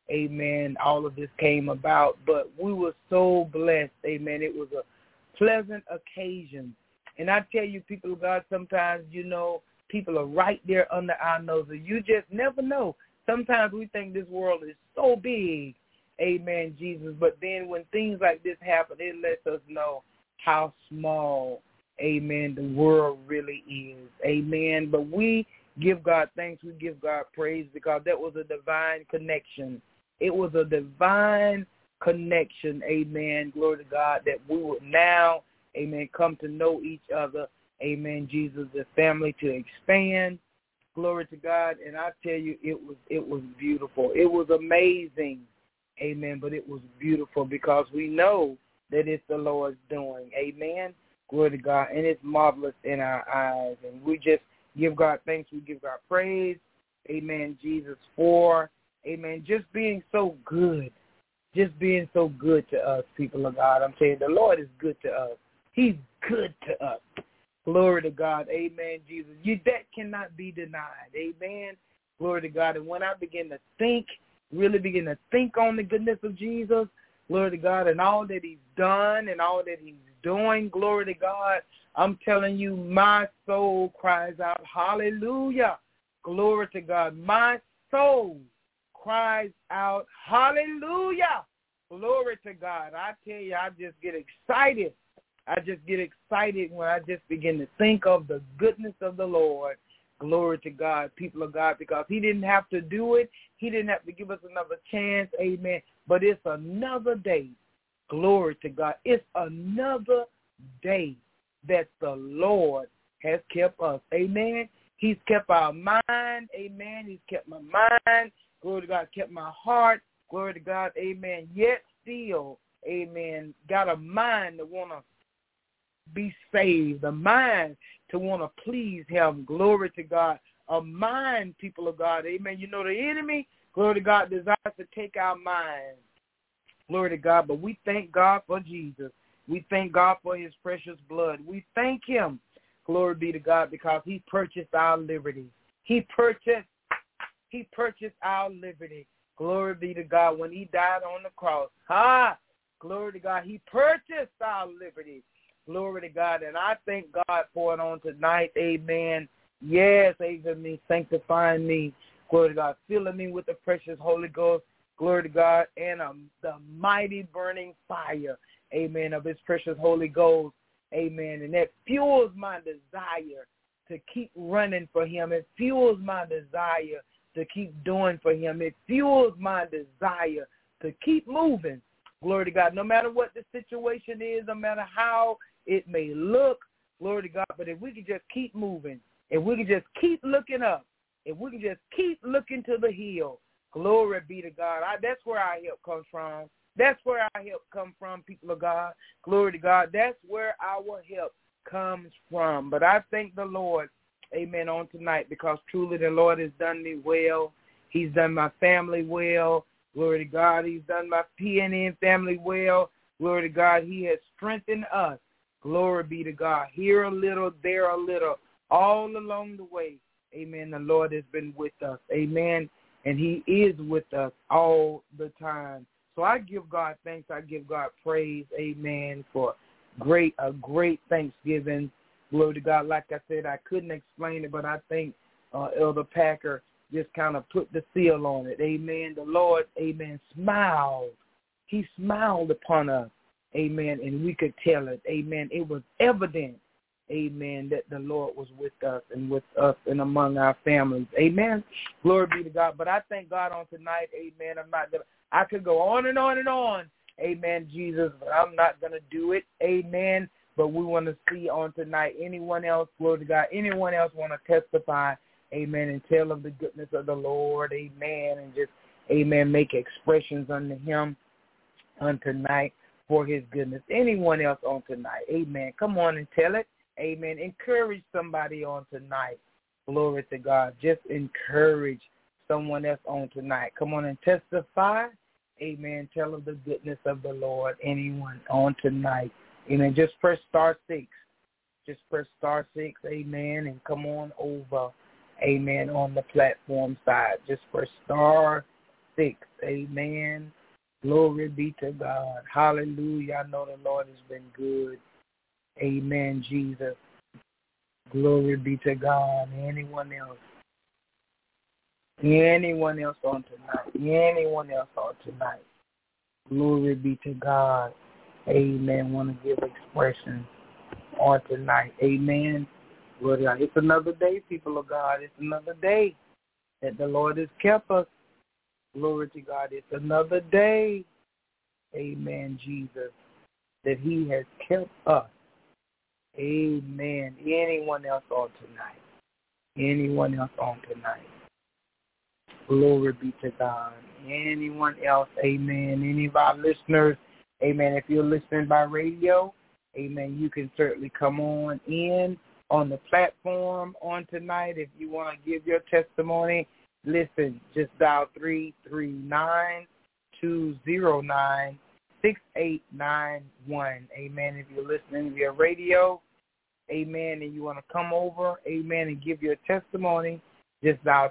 amen, all of this came about. But we were so blessed, amen. It was a pleasant occasion. And I tell you, people of God, sometimes, you know, people are right there under our noses. You just never know. Sometimes we think this world is so big, amen, Jesus. But then when things like this happen, it lets us know how small, amen, the world really is, amen. But we give God thanks. We give God praise because that was a divine connection. It was a divine connection, amen, glory to God, that we would now, amen, come to know each other, amen, Jesus, the family to expand, glory to God. And I tell you, it was beautiful. It was amazing, amen, but it was beautiful because we know that it's the Lord's doing, amen, glory to God, and it's marvelous in our eyes. And we just give God thanks. We give God praise, amen, Jesus, for, amen, just being so good, just being so good to us, people of God. I'm saying the Lord is good to us. He's good to us. Glory to God. Amen, Jesus. That cannot be denied. Amen. Glory to God. And when I begin to think, really begin to think on the goodness of Jesus, glory to God, and all that he's done and all that he's doing, glory to God, I'm telling you, my soul cries out, hallelujah. Glory to God. My soul cries out, hallelujah. Glory to God. I tell you, I just get excited. I just get excited when I just begin to think of the goodness of the Lord. Glory to God, people of God, because he didn't have to do it. He didn't have to give us another chance, amen. But it's another day. Glory to God. It's another day that the Lord has kept us, amen. He's kept our mind, amen. He's kept my mind, glory to God, kept my heart, glory to God, amen. Yet still, amen, got a mind to want to be saved, a mind to want to please him, glory to God, a mind, people of God, amen. You know, the enemy, glory to God, desires to take our minds, glory to God, but we thank God for Jesus. We thank God for his precious blood. We thank him, glory be to God, because he purchased our liberty. He purchased our liberty. Glory be to God when he died on the cross. Glory to God. He purchased our liberty. Glory to God. And I thank God for it on tonight. Amen. Yes, amen. Sanctifying me. Glory to God. Filling me with the precious Holy Ghost. Glory to God. And the mighty burning fire. Amen. Of his precious Holy Ghost. Amen. And that fuels my desire to keep running for him. It fuels my desire to keep doing for him. It fuels my desire to keep moving. Glory to God. No matter what the situation is, no matter how it may look, glory to God. But if we could just keep moving, if we could just keep looking up, if we could just keep looking to the hill, glory be to God. That's where our help comes from. That's where our help comes from, people of God. Glory to God. That's where our help comes from. But I thank the Lord, amen, on tonight, because truly the Lord has done me well. He's done my family well. Glory to God. He's done my PNN family well. Glory to God. He has strengthened us. Glory be to God. Here a little, there a little, all along the way. Amen. The Lord has been with us. Amen. And he is with us all the time. So I give God thanks. I give God praise. Amen. For a great Thanksgiving. Glory to God. Like I said, I couldn't explain it, but I think Elder Packer just kind of put the seal on it. Amen. The Lord, amen, smiled. He smiled upon us. Amen. And we could tell it. Amen. It was evident, amen, that the Lord was with us and among our families. Amen. Glory be to God. But I thank God on tonight. Amen. I could go on and on and on. Amen, Jesus. But I'm not going to do it. Amen. But we want to see on tonight anyone else, glory to God, anyone else want to testify, amen, and tell of the goodness of the Lord, amen, and just, amen, make expressions unto him on tonight for his goodness. Anyone else on tonight, amen, come on and tell it, amen. Encourage somebody on tonight, glory to God. Just encourage someone else on tonight. Come on and testify, amen, tell of the goodness of the Lord, anyone on tonight. Amen. Just press *6. Just press *6, amen, and come on over, amen, on the platform side. Just press *6, amen. Glory be to God. Hallelujah. I know the Lord has been good. Amen, Jesus. Glory be to God. Anyone else? Anyone else on tonight? Anyone else on tonight? Glory be to God. Amen. Want to give expression on tonight. Amen. Lord, it's another day, people of God. It's another day that the Lord has kept us. Glory to God. It's another day. Amen, Jesus, that he has kept us. Amen. Anyone else on tonight? Anyone else on tonight? Glory be to God. Anyone else? Amen. Any of our listeners? Amen. If you're listening by radio, amen, you can certainly come on in on the platform on tonight. If you want to give your testimony, listen, just dial 339-209-6891. Amen. If you're listening via radio, amen, and you want to come over, amen, and give your testimony, just dial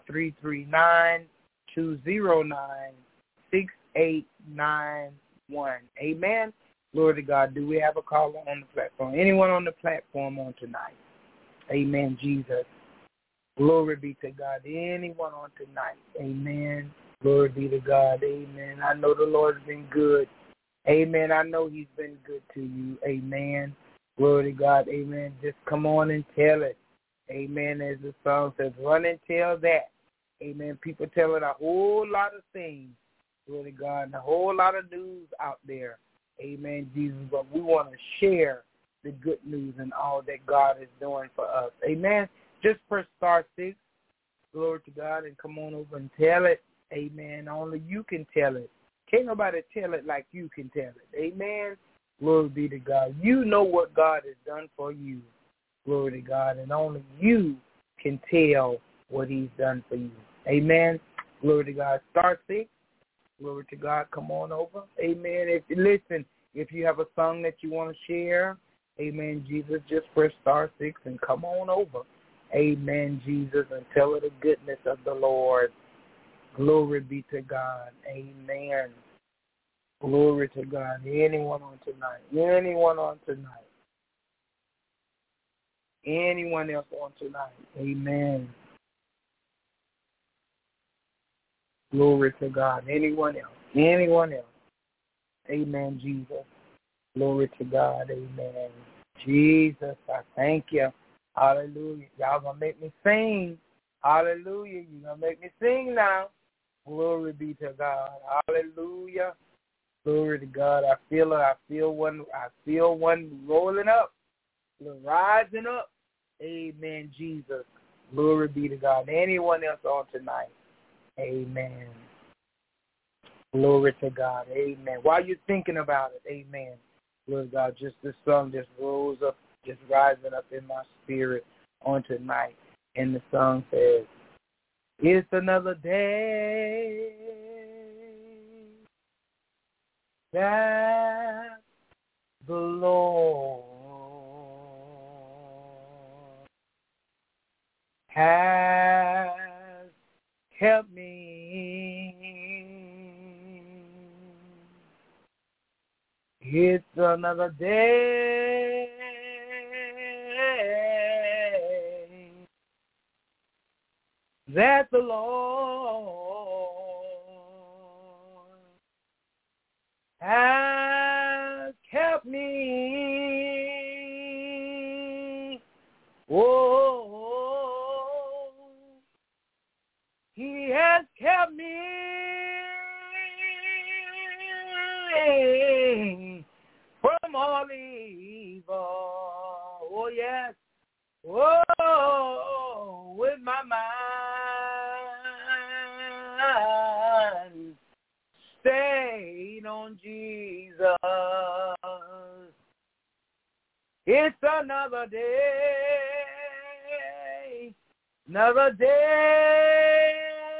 339-209-6891. Amen. Glory to God. Do we have a caller on the platform? Anyone on the platform on tonight? Amen, Jesus. Glory be to God. Anyone on tonight? Amen. Glory be to God. Amen. I know the Lord has been good. Amen. I know he's been good to you. Amen. Glory to God. Amen. Just come on and tell it. Amen. As the song says, run and tell that. Amen. People telling a whole lot of things. Glory to God. And a whole lot of news out there. Amen, Jesus. But we want to share the good news and all that God is doing for us. Amen. Just press *6. Glory to God. And come on over and tell it. Amen. Only you can tell it. Can't nobody tell it like you can tell it. Amen. Glory be to God. You know what God has done for you. Glory to God. And only you can tell what he's done for you. Amen. Glory to God. *6. Glory to God. Come on over. Amen. If you have a song that you want to share, amen, Jesus, just press *6 and come on over. Amen, Jesus, and tell her the goodness of the Lord. Glory be to God. Amen. Glory to God. Anyone on tonight? Anyone on tonight? Anyone else on tonight? Amen. Glory to God. Anyone else? Anyone else? Amen, Jesus. Glory to God. Amen. Jesus, I thank you. Hallelujah. Y'all going to make me sing. Hallelujah. You're going to make me sing now. Glory be to God. Hallelujah. Glory to God. I feel it. I feel one rolling up, rising up. Amen, Jesus. Glory be to God. Anyone else on tonight? Amen. Glory to God. Amen. While you're thinking about it, amen. Glory to God. Just this song just rose up, just rising up in my spirit on tonight. And the song says, it's another day that the Lord has helped me. It's another day that the Lord has kept me. Oh, He has kept me from all evil. Oh, yes. Oh, with my mind stayed on Jesus. It's another day, another day,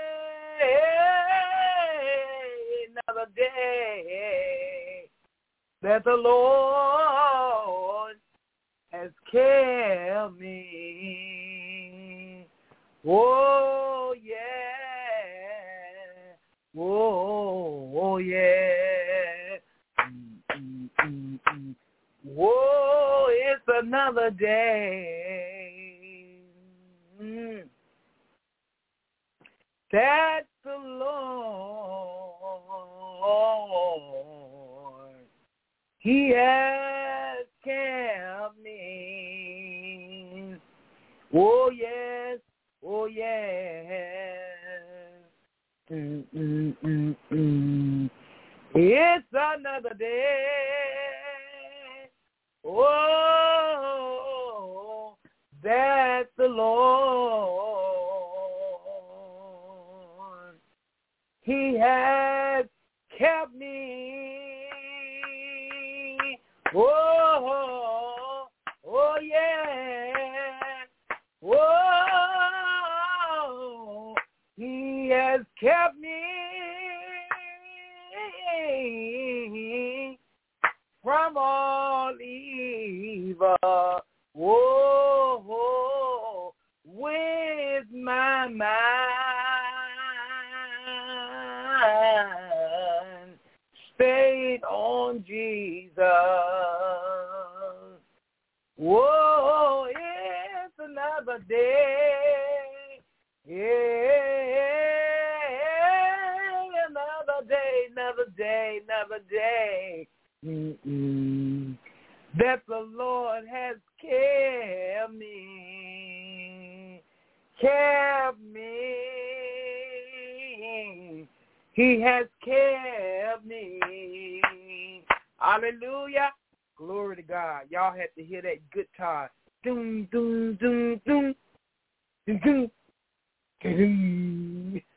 another day that the Lord has kept me. Oh, yeah. Oh, yeah. Whoa, it's another day that the Lord, He has kept me. Oh, yes. Oh, yes. It's another day, oh, that the Lord, He has kept me. Oh, oh, yeah. Oh, He has kept me from all evil. Oh, with my mind stayed on Jesus. Whoa, it's another day. Yeah, another day, another day, another day. That the Lord has kept me, kept me. He has kept me. Hallelujah. Glory to God. Y'all have to hear that guitar. Doom, doom, doom, doom. Doom, doom. Doom.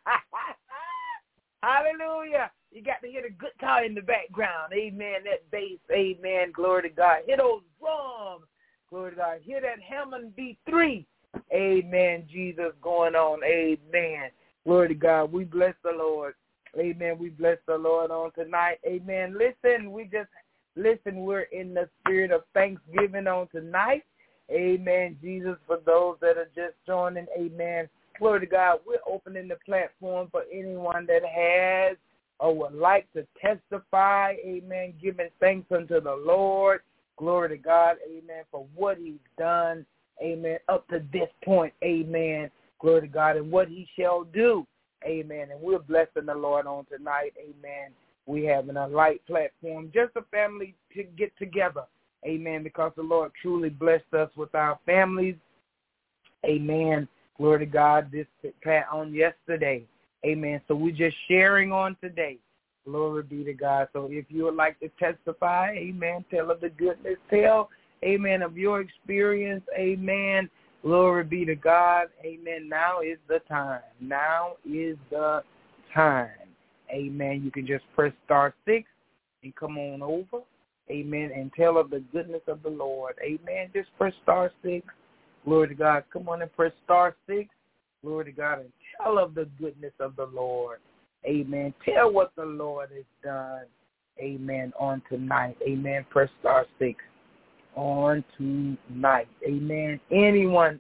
Hallelujah. You got to hear the guitar in the background. Amen. That bass. Amen. Glory to God. Hear those drums. Glory to God. Hear that Hammond B3. Amen. Jesus going on. Amen. Glory to God. We bless the Lord. Amen. We bless the Lord on tonight. Amen. Listen, we're in the spirit of Thanksgiving on tonight. Amen. Jesus, for those that are just joining. Amen. Glory to God. We're opening the platform for anyone that has or would like to testify, amen, giving thanks unto the Lord, glory to God, amen, for what he's done, amen, up to this point, amen, glory to God, and what he shall do, amen. And we're blessing the Lord on tonight, amen. We having a light platform, just a family to get together, amen, because the Lord truly blessed us with our families, amen, glory to God, this on yesterday, amen. So we're just sharing on today. Glory be to God. So if you would like to testify, amen, tell of the goodness, tell, amen, of your experience, amen. Glory be to God, amen. Now is the time. Now is the time, amen. You can just press star 6 and come on over, amen, and tell of the goodness of the Lord, amen. Just press star 6. Glory to God. Come on and press star 6. Glory to God, and tell of the goodness of the Lord. Amen. Tell what the Lord has done. Amen. On tonight. Amen. Press star 6 on tonight. Amen. Anyone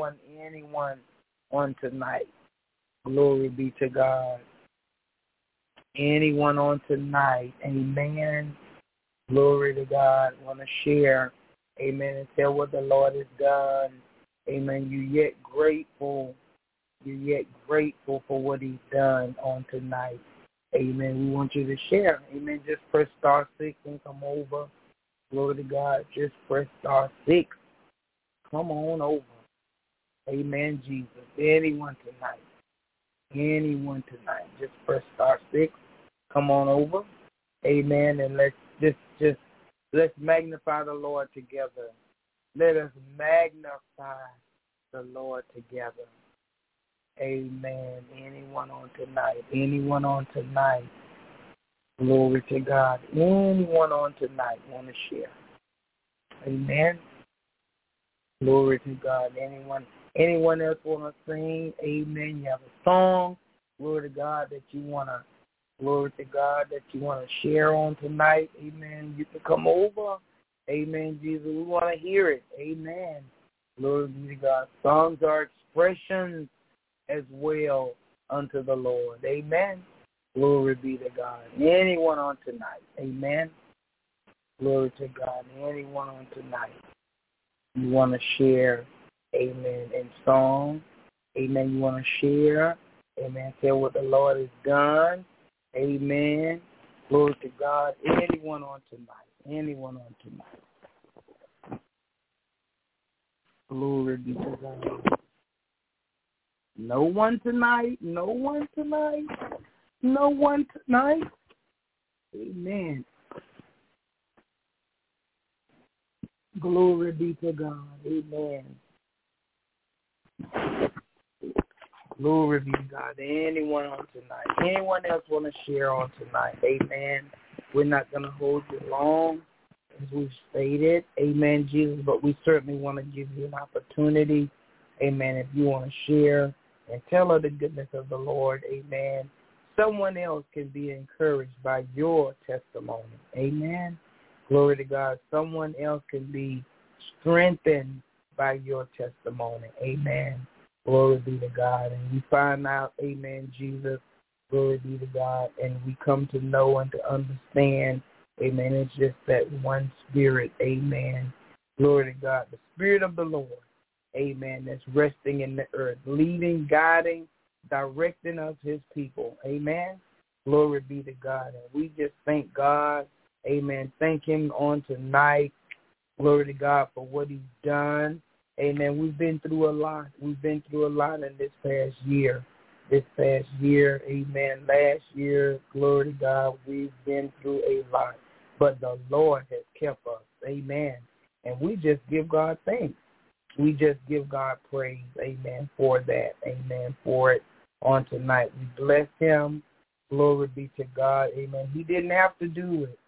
on tonight. Glory be to God. Anyone on tonight. Amen. Glory to God. Want to share. Amen. And tell what the Lord has done. Amen. You're yet grateful. You're yet grateful for what he's done on tonight. Amen. We want you to share. Amen. Just press star 6 and come over. Glory to God. Just press star 6. Come on over. Amen, Jesus. Anyone tonight. Just press star 6. Come on over. Amen. And let's magnify the Lord together. Let us magnify the Lord together. Amen. Anyone on tonight. Glory to God. Anyone on tonight want to share. Amen. Glory to God. Anyone else want to sing? Amen. You have a song. Glory to God that you want to share on tonight. Amen. You can come over. Amen, Jesus. We want to hear it. Amen. Glory be to God. Songs are expressions as well unto the Lord. Amen. Glory be to God. Anyone on tonight. Amen. Glory to God. Anyone on tonight. You want to share. Amen. In song. Amen. You want to share. Amen. Tell what the Lord has done. Amen. Glory to God. Anyone on tonight. Glory be to God. No one tonight. Amen. Glory be to God. Amen. Glory be to God. Anyone on tonight? Anyone else want to share on tonight? Amen. We're not going to hold you long, as we've stated. Amen, Jesus. But we certainly want to give you an opportunity. Amen. If you want to share and tell her the goodness of the Lord. Amen. Someone else can be encouraged by your testimony. Amen. Glory to God. Someone else can be strengthened by your testimony. Amen. Glory be to God. And we find out, amen, Jesus, glory be to God, and we come to know and to understand, amen, it's just that one spirit, amen. Glory to God. The Spirit of the Lord, amen, that's resting in the earth, leading, guiding, directing us, his people. Amen. Glory be to God. And we just thank God. Amen. Thank him on tonight. Glory to God for what he's done. Amen. We've been through a lot. In this past year. Amen. Last year, glory to God, we've been through a lot. But the Lord has kept us. Amen. And we just give God thanks. We just give God praise. Amen. For that. Amen. For it on tonight. We bless him. Glory be to God. Amen. He didn't have to do it.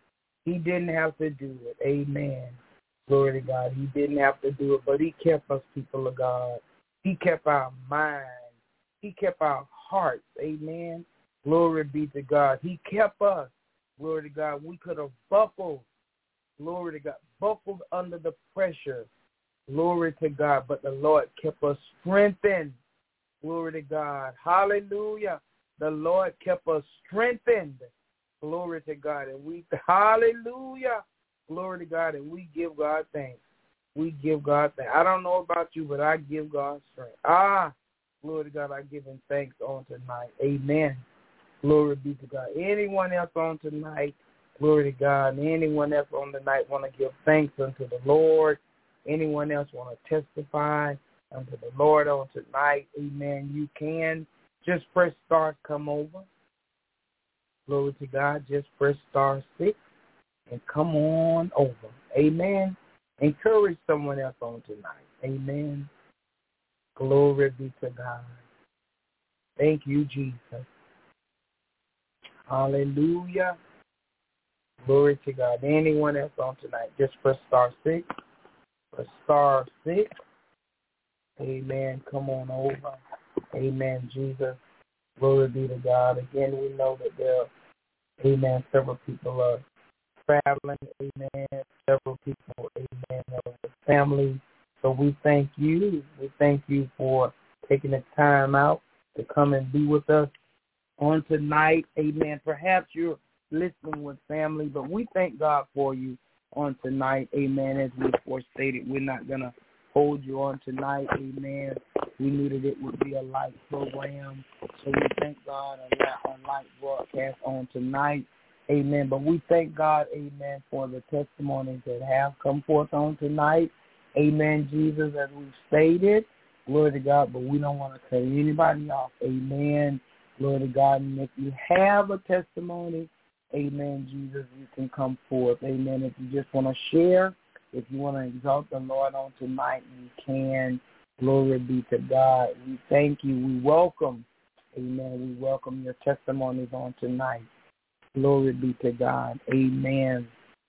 Amen. Glory to God. He didn't have to do it, but he kept us, people of God. He kept our minds. He kept our hearts. Amen. Glory be to God. He kept us. Glory to God. We could have buckled. Glory to God. Buckled under the pressure. Glory to God. But the Lord kept us strengthened. Glory to God. Hallelujah. The Lord kept us strengthened. Glory to God. And we, hallelujah. Glory to God. And we give God thanks. We give God thanks. I don't know about you, but I give God strength. Glory to God. I give him thanks on tonight. Amen. Glory be to God. Anyone else on tonight? Glory to God. Anyone else on tonight want to give thanks unto the Lord? Anyone else want to testify unto the Lord on tonight? Amen. You can. Just press star, come over. Glory to God. Just press star 6 and come on over. Amen. Encourage someone else on tonight. Amen. Glory be to God. Thank you, Jesus. Hallelujah. Glory to God. Anyone else on tonight, just press star 6. Press star 6. Amen. Come on over. Amen, Jesus. Glory be to God. Again, we know that there are, amen, several people are traveling. Amen. Several people, amen, are with family. So we thank you. We thank you for taking the time out to come and be with us on tonight. Amen. Perhaps you're listening with family, but we thank God for you on tonight. Amen. As we forestated, we're not going to hold you on tonight. Amen. We knew that it would be a light program. So we thank God on light broadcast on tonight. Amen. But we thank God, amen, for the testimonies that have come forth on tonight. Amen, Jesus, as we've stated. Glory to God, but we don't want to cut anybody off. Amen. Glory to God. And if you have a testimony, amen, Jesus, you can come forth. Amen. If you just want to share, if you want to exalt the Lord on tonight, you can. Glory be to God. We thank you. We welcome, amen, we welcome your testimonies on tonight. Glory be to God. Amen.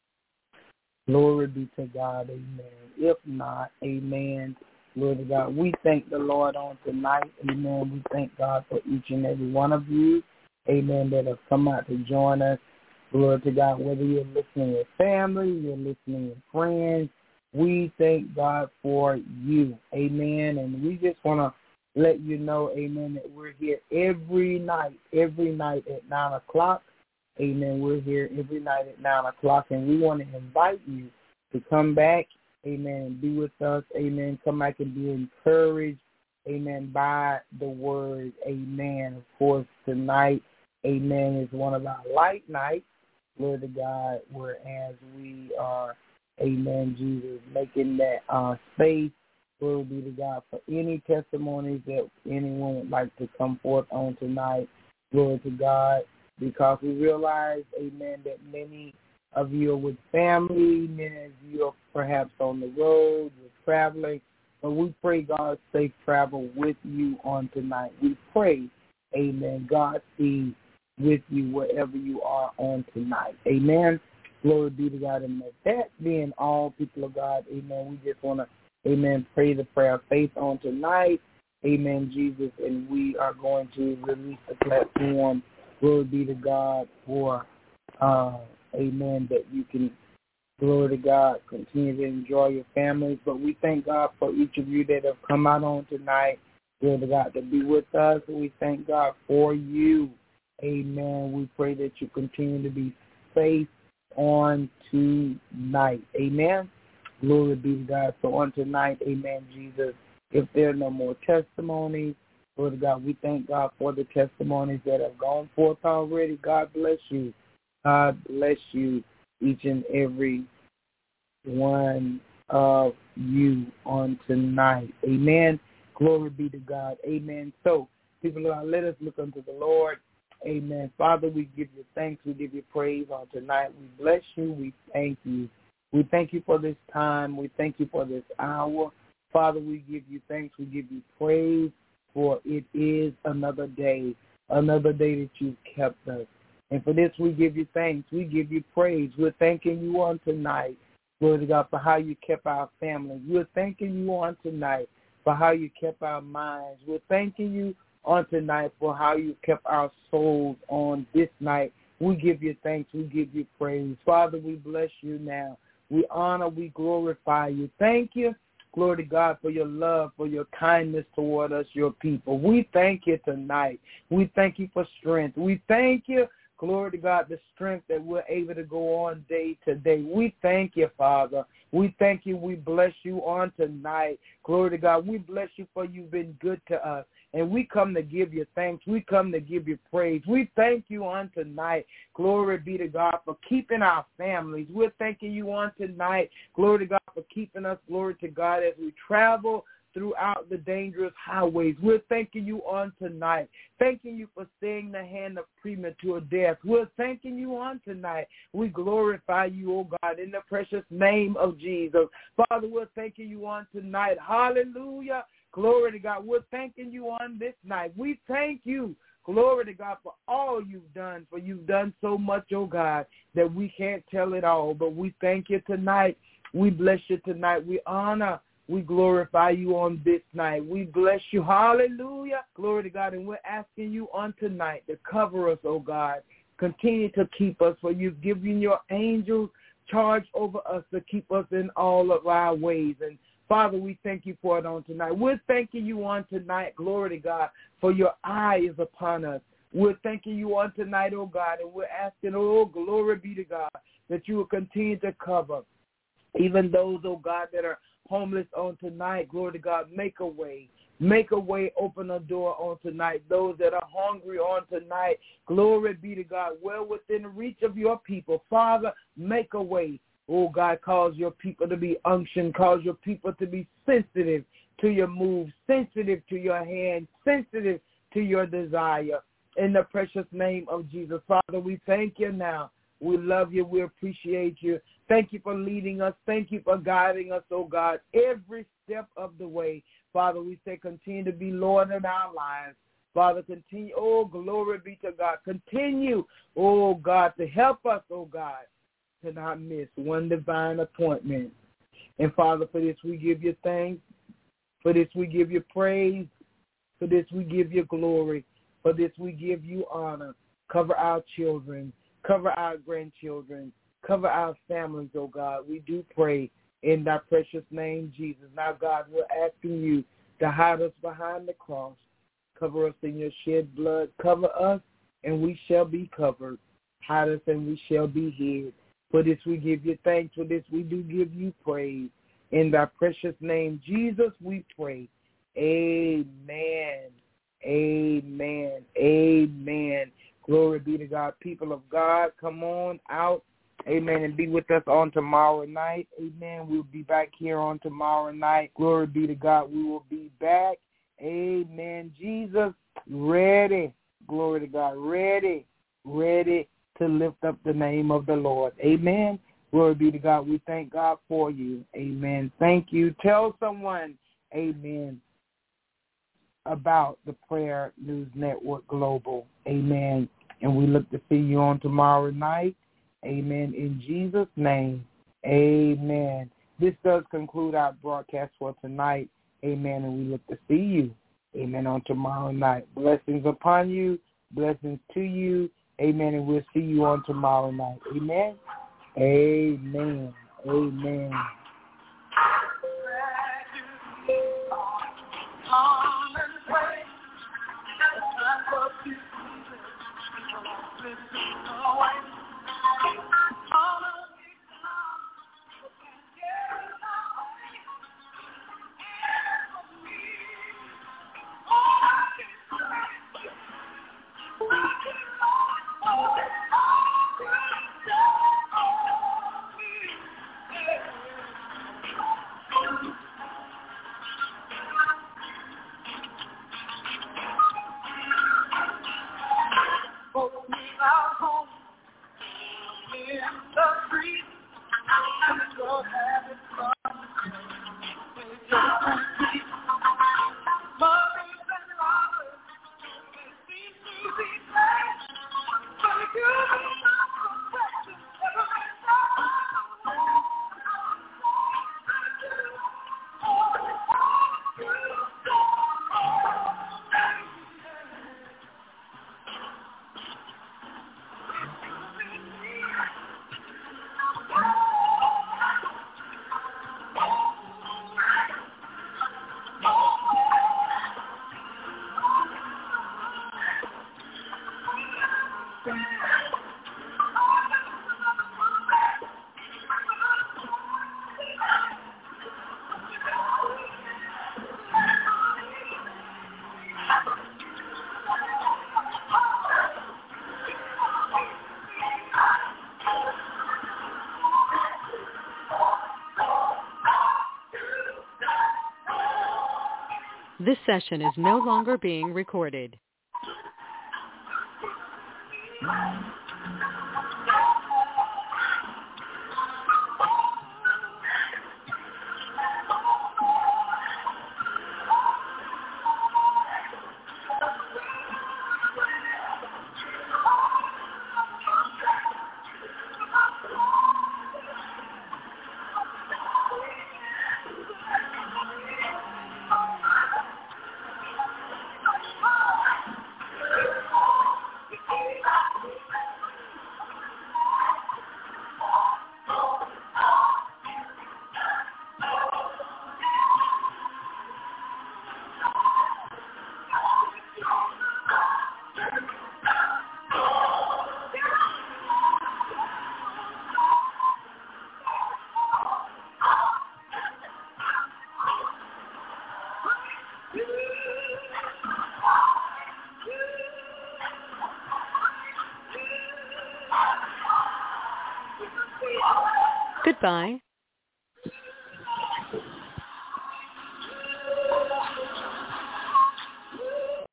Glory be to God. Amen. If not, amen. Glory to God. We thank the Lord on tonight. Amen. We thank God for each and every one of you. Amen. That have come out to join us. Glory to God. Whether you're listening with family, you're listening with friends, we thank God for you. Amen. And we just want to let you know, amen, that we're here every night at 9 o'clock. Amen. We're here every night at 9 o'clock, and we want to invite you to come back, amen, and be with us. Amen. Come back and be encouraged, amen, by the word. Amen. Of course, tonight, amen, is one of our light nights. Glory to God, whereas we are, amen, Jesus, making that space. Glory be to God for any testimonies that anyone would like to come forth on tonight. Glory to God, because we realize, amen, that many of you are with family, many of you are perhaps on the road, you're traveling. But we pray God's safe travel with you on tonight. We pray, amen, Godspeed with you wherever you are on tonight. Amen. Glory be to God. And that being all, people of God, amen, we just want to, amen, pray the prayer of faith on tonight. Amen, Jesus. And we are going to release the platform. Glory be to God for, amen, that you can, glory to God, continue to enjoy your families. But we thank God for each of you that have come out on tonight. Glory to God to be with us. We thank God for you. Amen. We pray that you continue to be safe on tonight. Amen. Glory be to God. So on tonight, amen, Jesus, if there are no more testimonies, glory to God, we thank God for the testimonies that have gone forth already. God bless you. God bless you, each and every one of you on tonight. Amen. Glory be to God. Amen. So, people, let us look unto the Lord. Amen. Father, we give you thanks. We give you praise on tonight. We bless you. We thank you. We thank you for this time. We thank you for this hour. Father, we give you thanks. We give you praise, for it is another day that you've kept us. And for this, we give you thanks. We give you praise. We're thanking you on tonight, glory to God, for how you kept our family. We're thanking you on tonight for how you kept our minds. We're thanking you on tonight for how you kept our souls on this night. We give you thanks. We give you praise. Father, we bless you now. We honor, we glorify you. Thank you, glory to God, for your love, for your kindness toward us, your people. We thank you tonight. We thank you for strength. We thank you, glory to God, the strength that we're able to go on day to day. We thank you, Father. We thank you. We bless you on tonight. Glory to God. We bless you for you've been good to us. And we come to give you thanks. We come to give you praise. We thank you on tonight. Glory be to God for keeping our families. We're thanking you on tonight. Glory to God for keeping us. Glory to God as we travel throughout the dangerous highways. We're thanking you on tonight. Thanking you for staying the hand of premature death. We're thanking you on tonight. We glorify you, oh God, in the precious name of Jesus. Father, we're thanking you on tonight. Hallelujah. Glory to God. We're thanking you on this night. We thank you. Glory to God for all you've done, for you've done so much, oh God, that we can't tell it all. But we thank you tonight. We bless you tonight. We honor, we glorify you on this night. We bless you. Hallelujah. Glory to God. And we're asking you on tonight to cover us, oh God. Continue to keep us, for you've given your angels charge over us to keep us in all of our ways. And Father, we thank you for it on tonight. We're thanking you on tonight, glory to God, for your eye is upon us. We're thanking you on tonight, oh God, and we're asking, oh, glory be to God, that you will continue to cover even those, oh God, that are homeless on tonight. Glory to God, make a way. Make a way, open a door on tonight. Those that are hungry on tonight, glory be to God, well within reach of your people. Father, make a way. Oh, God, cause your people to be unctioned. Cause your people to be sensitive to your moves, sensitive to your hand, sensitive to your desire. In the precious name of Jesus. Father, we thank you now. We love you. We appreciate you. Thank you for leading us. Thank you for guiding us, oh God, every step of the way. Father, we say continue to be Lord in our lives. Father, continue. Oh, glory be to God. Continue, oh God, to help us, oh God, to not miss one divine appointment. And Father, for this we give you thanks. For this we give you praise. For this we give you glory. For this we give you honor. Cover our children. Cover our grandchildren. Cover our families, oh God. We do pray in thy precious name, Jesus. Now, God, we're asking you to hide us behind the cross. Cover us in your shed blood. Cover us, and we shall be covered. Hide us, and we shall be hid. For this we give you thanks. For this we do give you praise. In thy precious name, Jesus, we pray. Amen. Amen. Amen. Glory be to God. People of God, come on out. Amen. And be with us on tomorrow night. Amen. We'll be back here on tomorrow night. Glory be to God. We will be back. Amen. Jesus, ready. Glory to God. Ready. Ready to lift up the name of the Lord. Amen. Glory be to God. We thank God for you. Amen. Thank you. Tell someone, amen, about the Prayer News Network Global. Amen. And we look to see you on tomorrow night. Amen. In Jesus' name, amen. This does conclude our broadcast for tonight. Amen. And we look to see you, amen, on tomorrow night. Blessings upon you. Blessings to you. Amen. And we'll see you on tomorrow night. Amen. Amen. Amen. This session is no longer being recorded. Goodbye.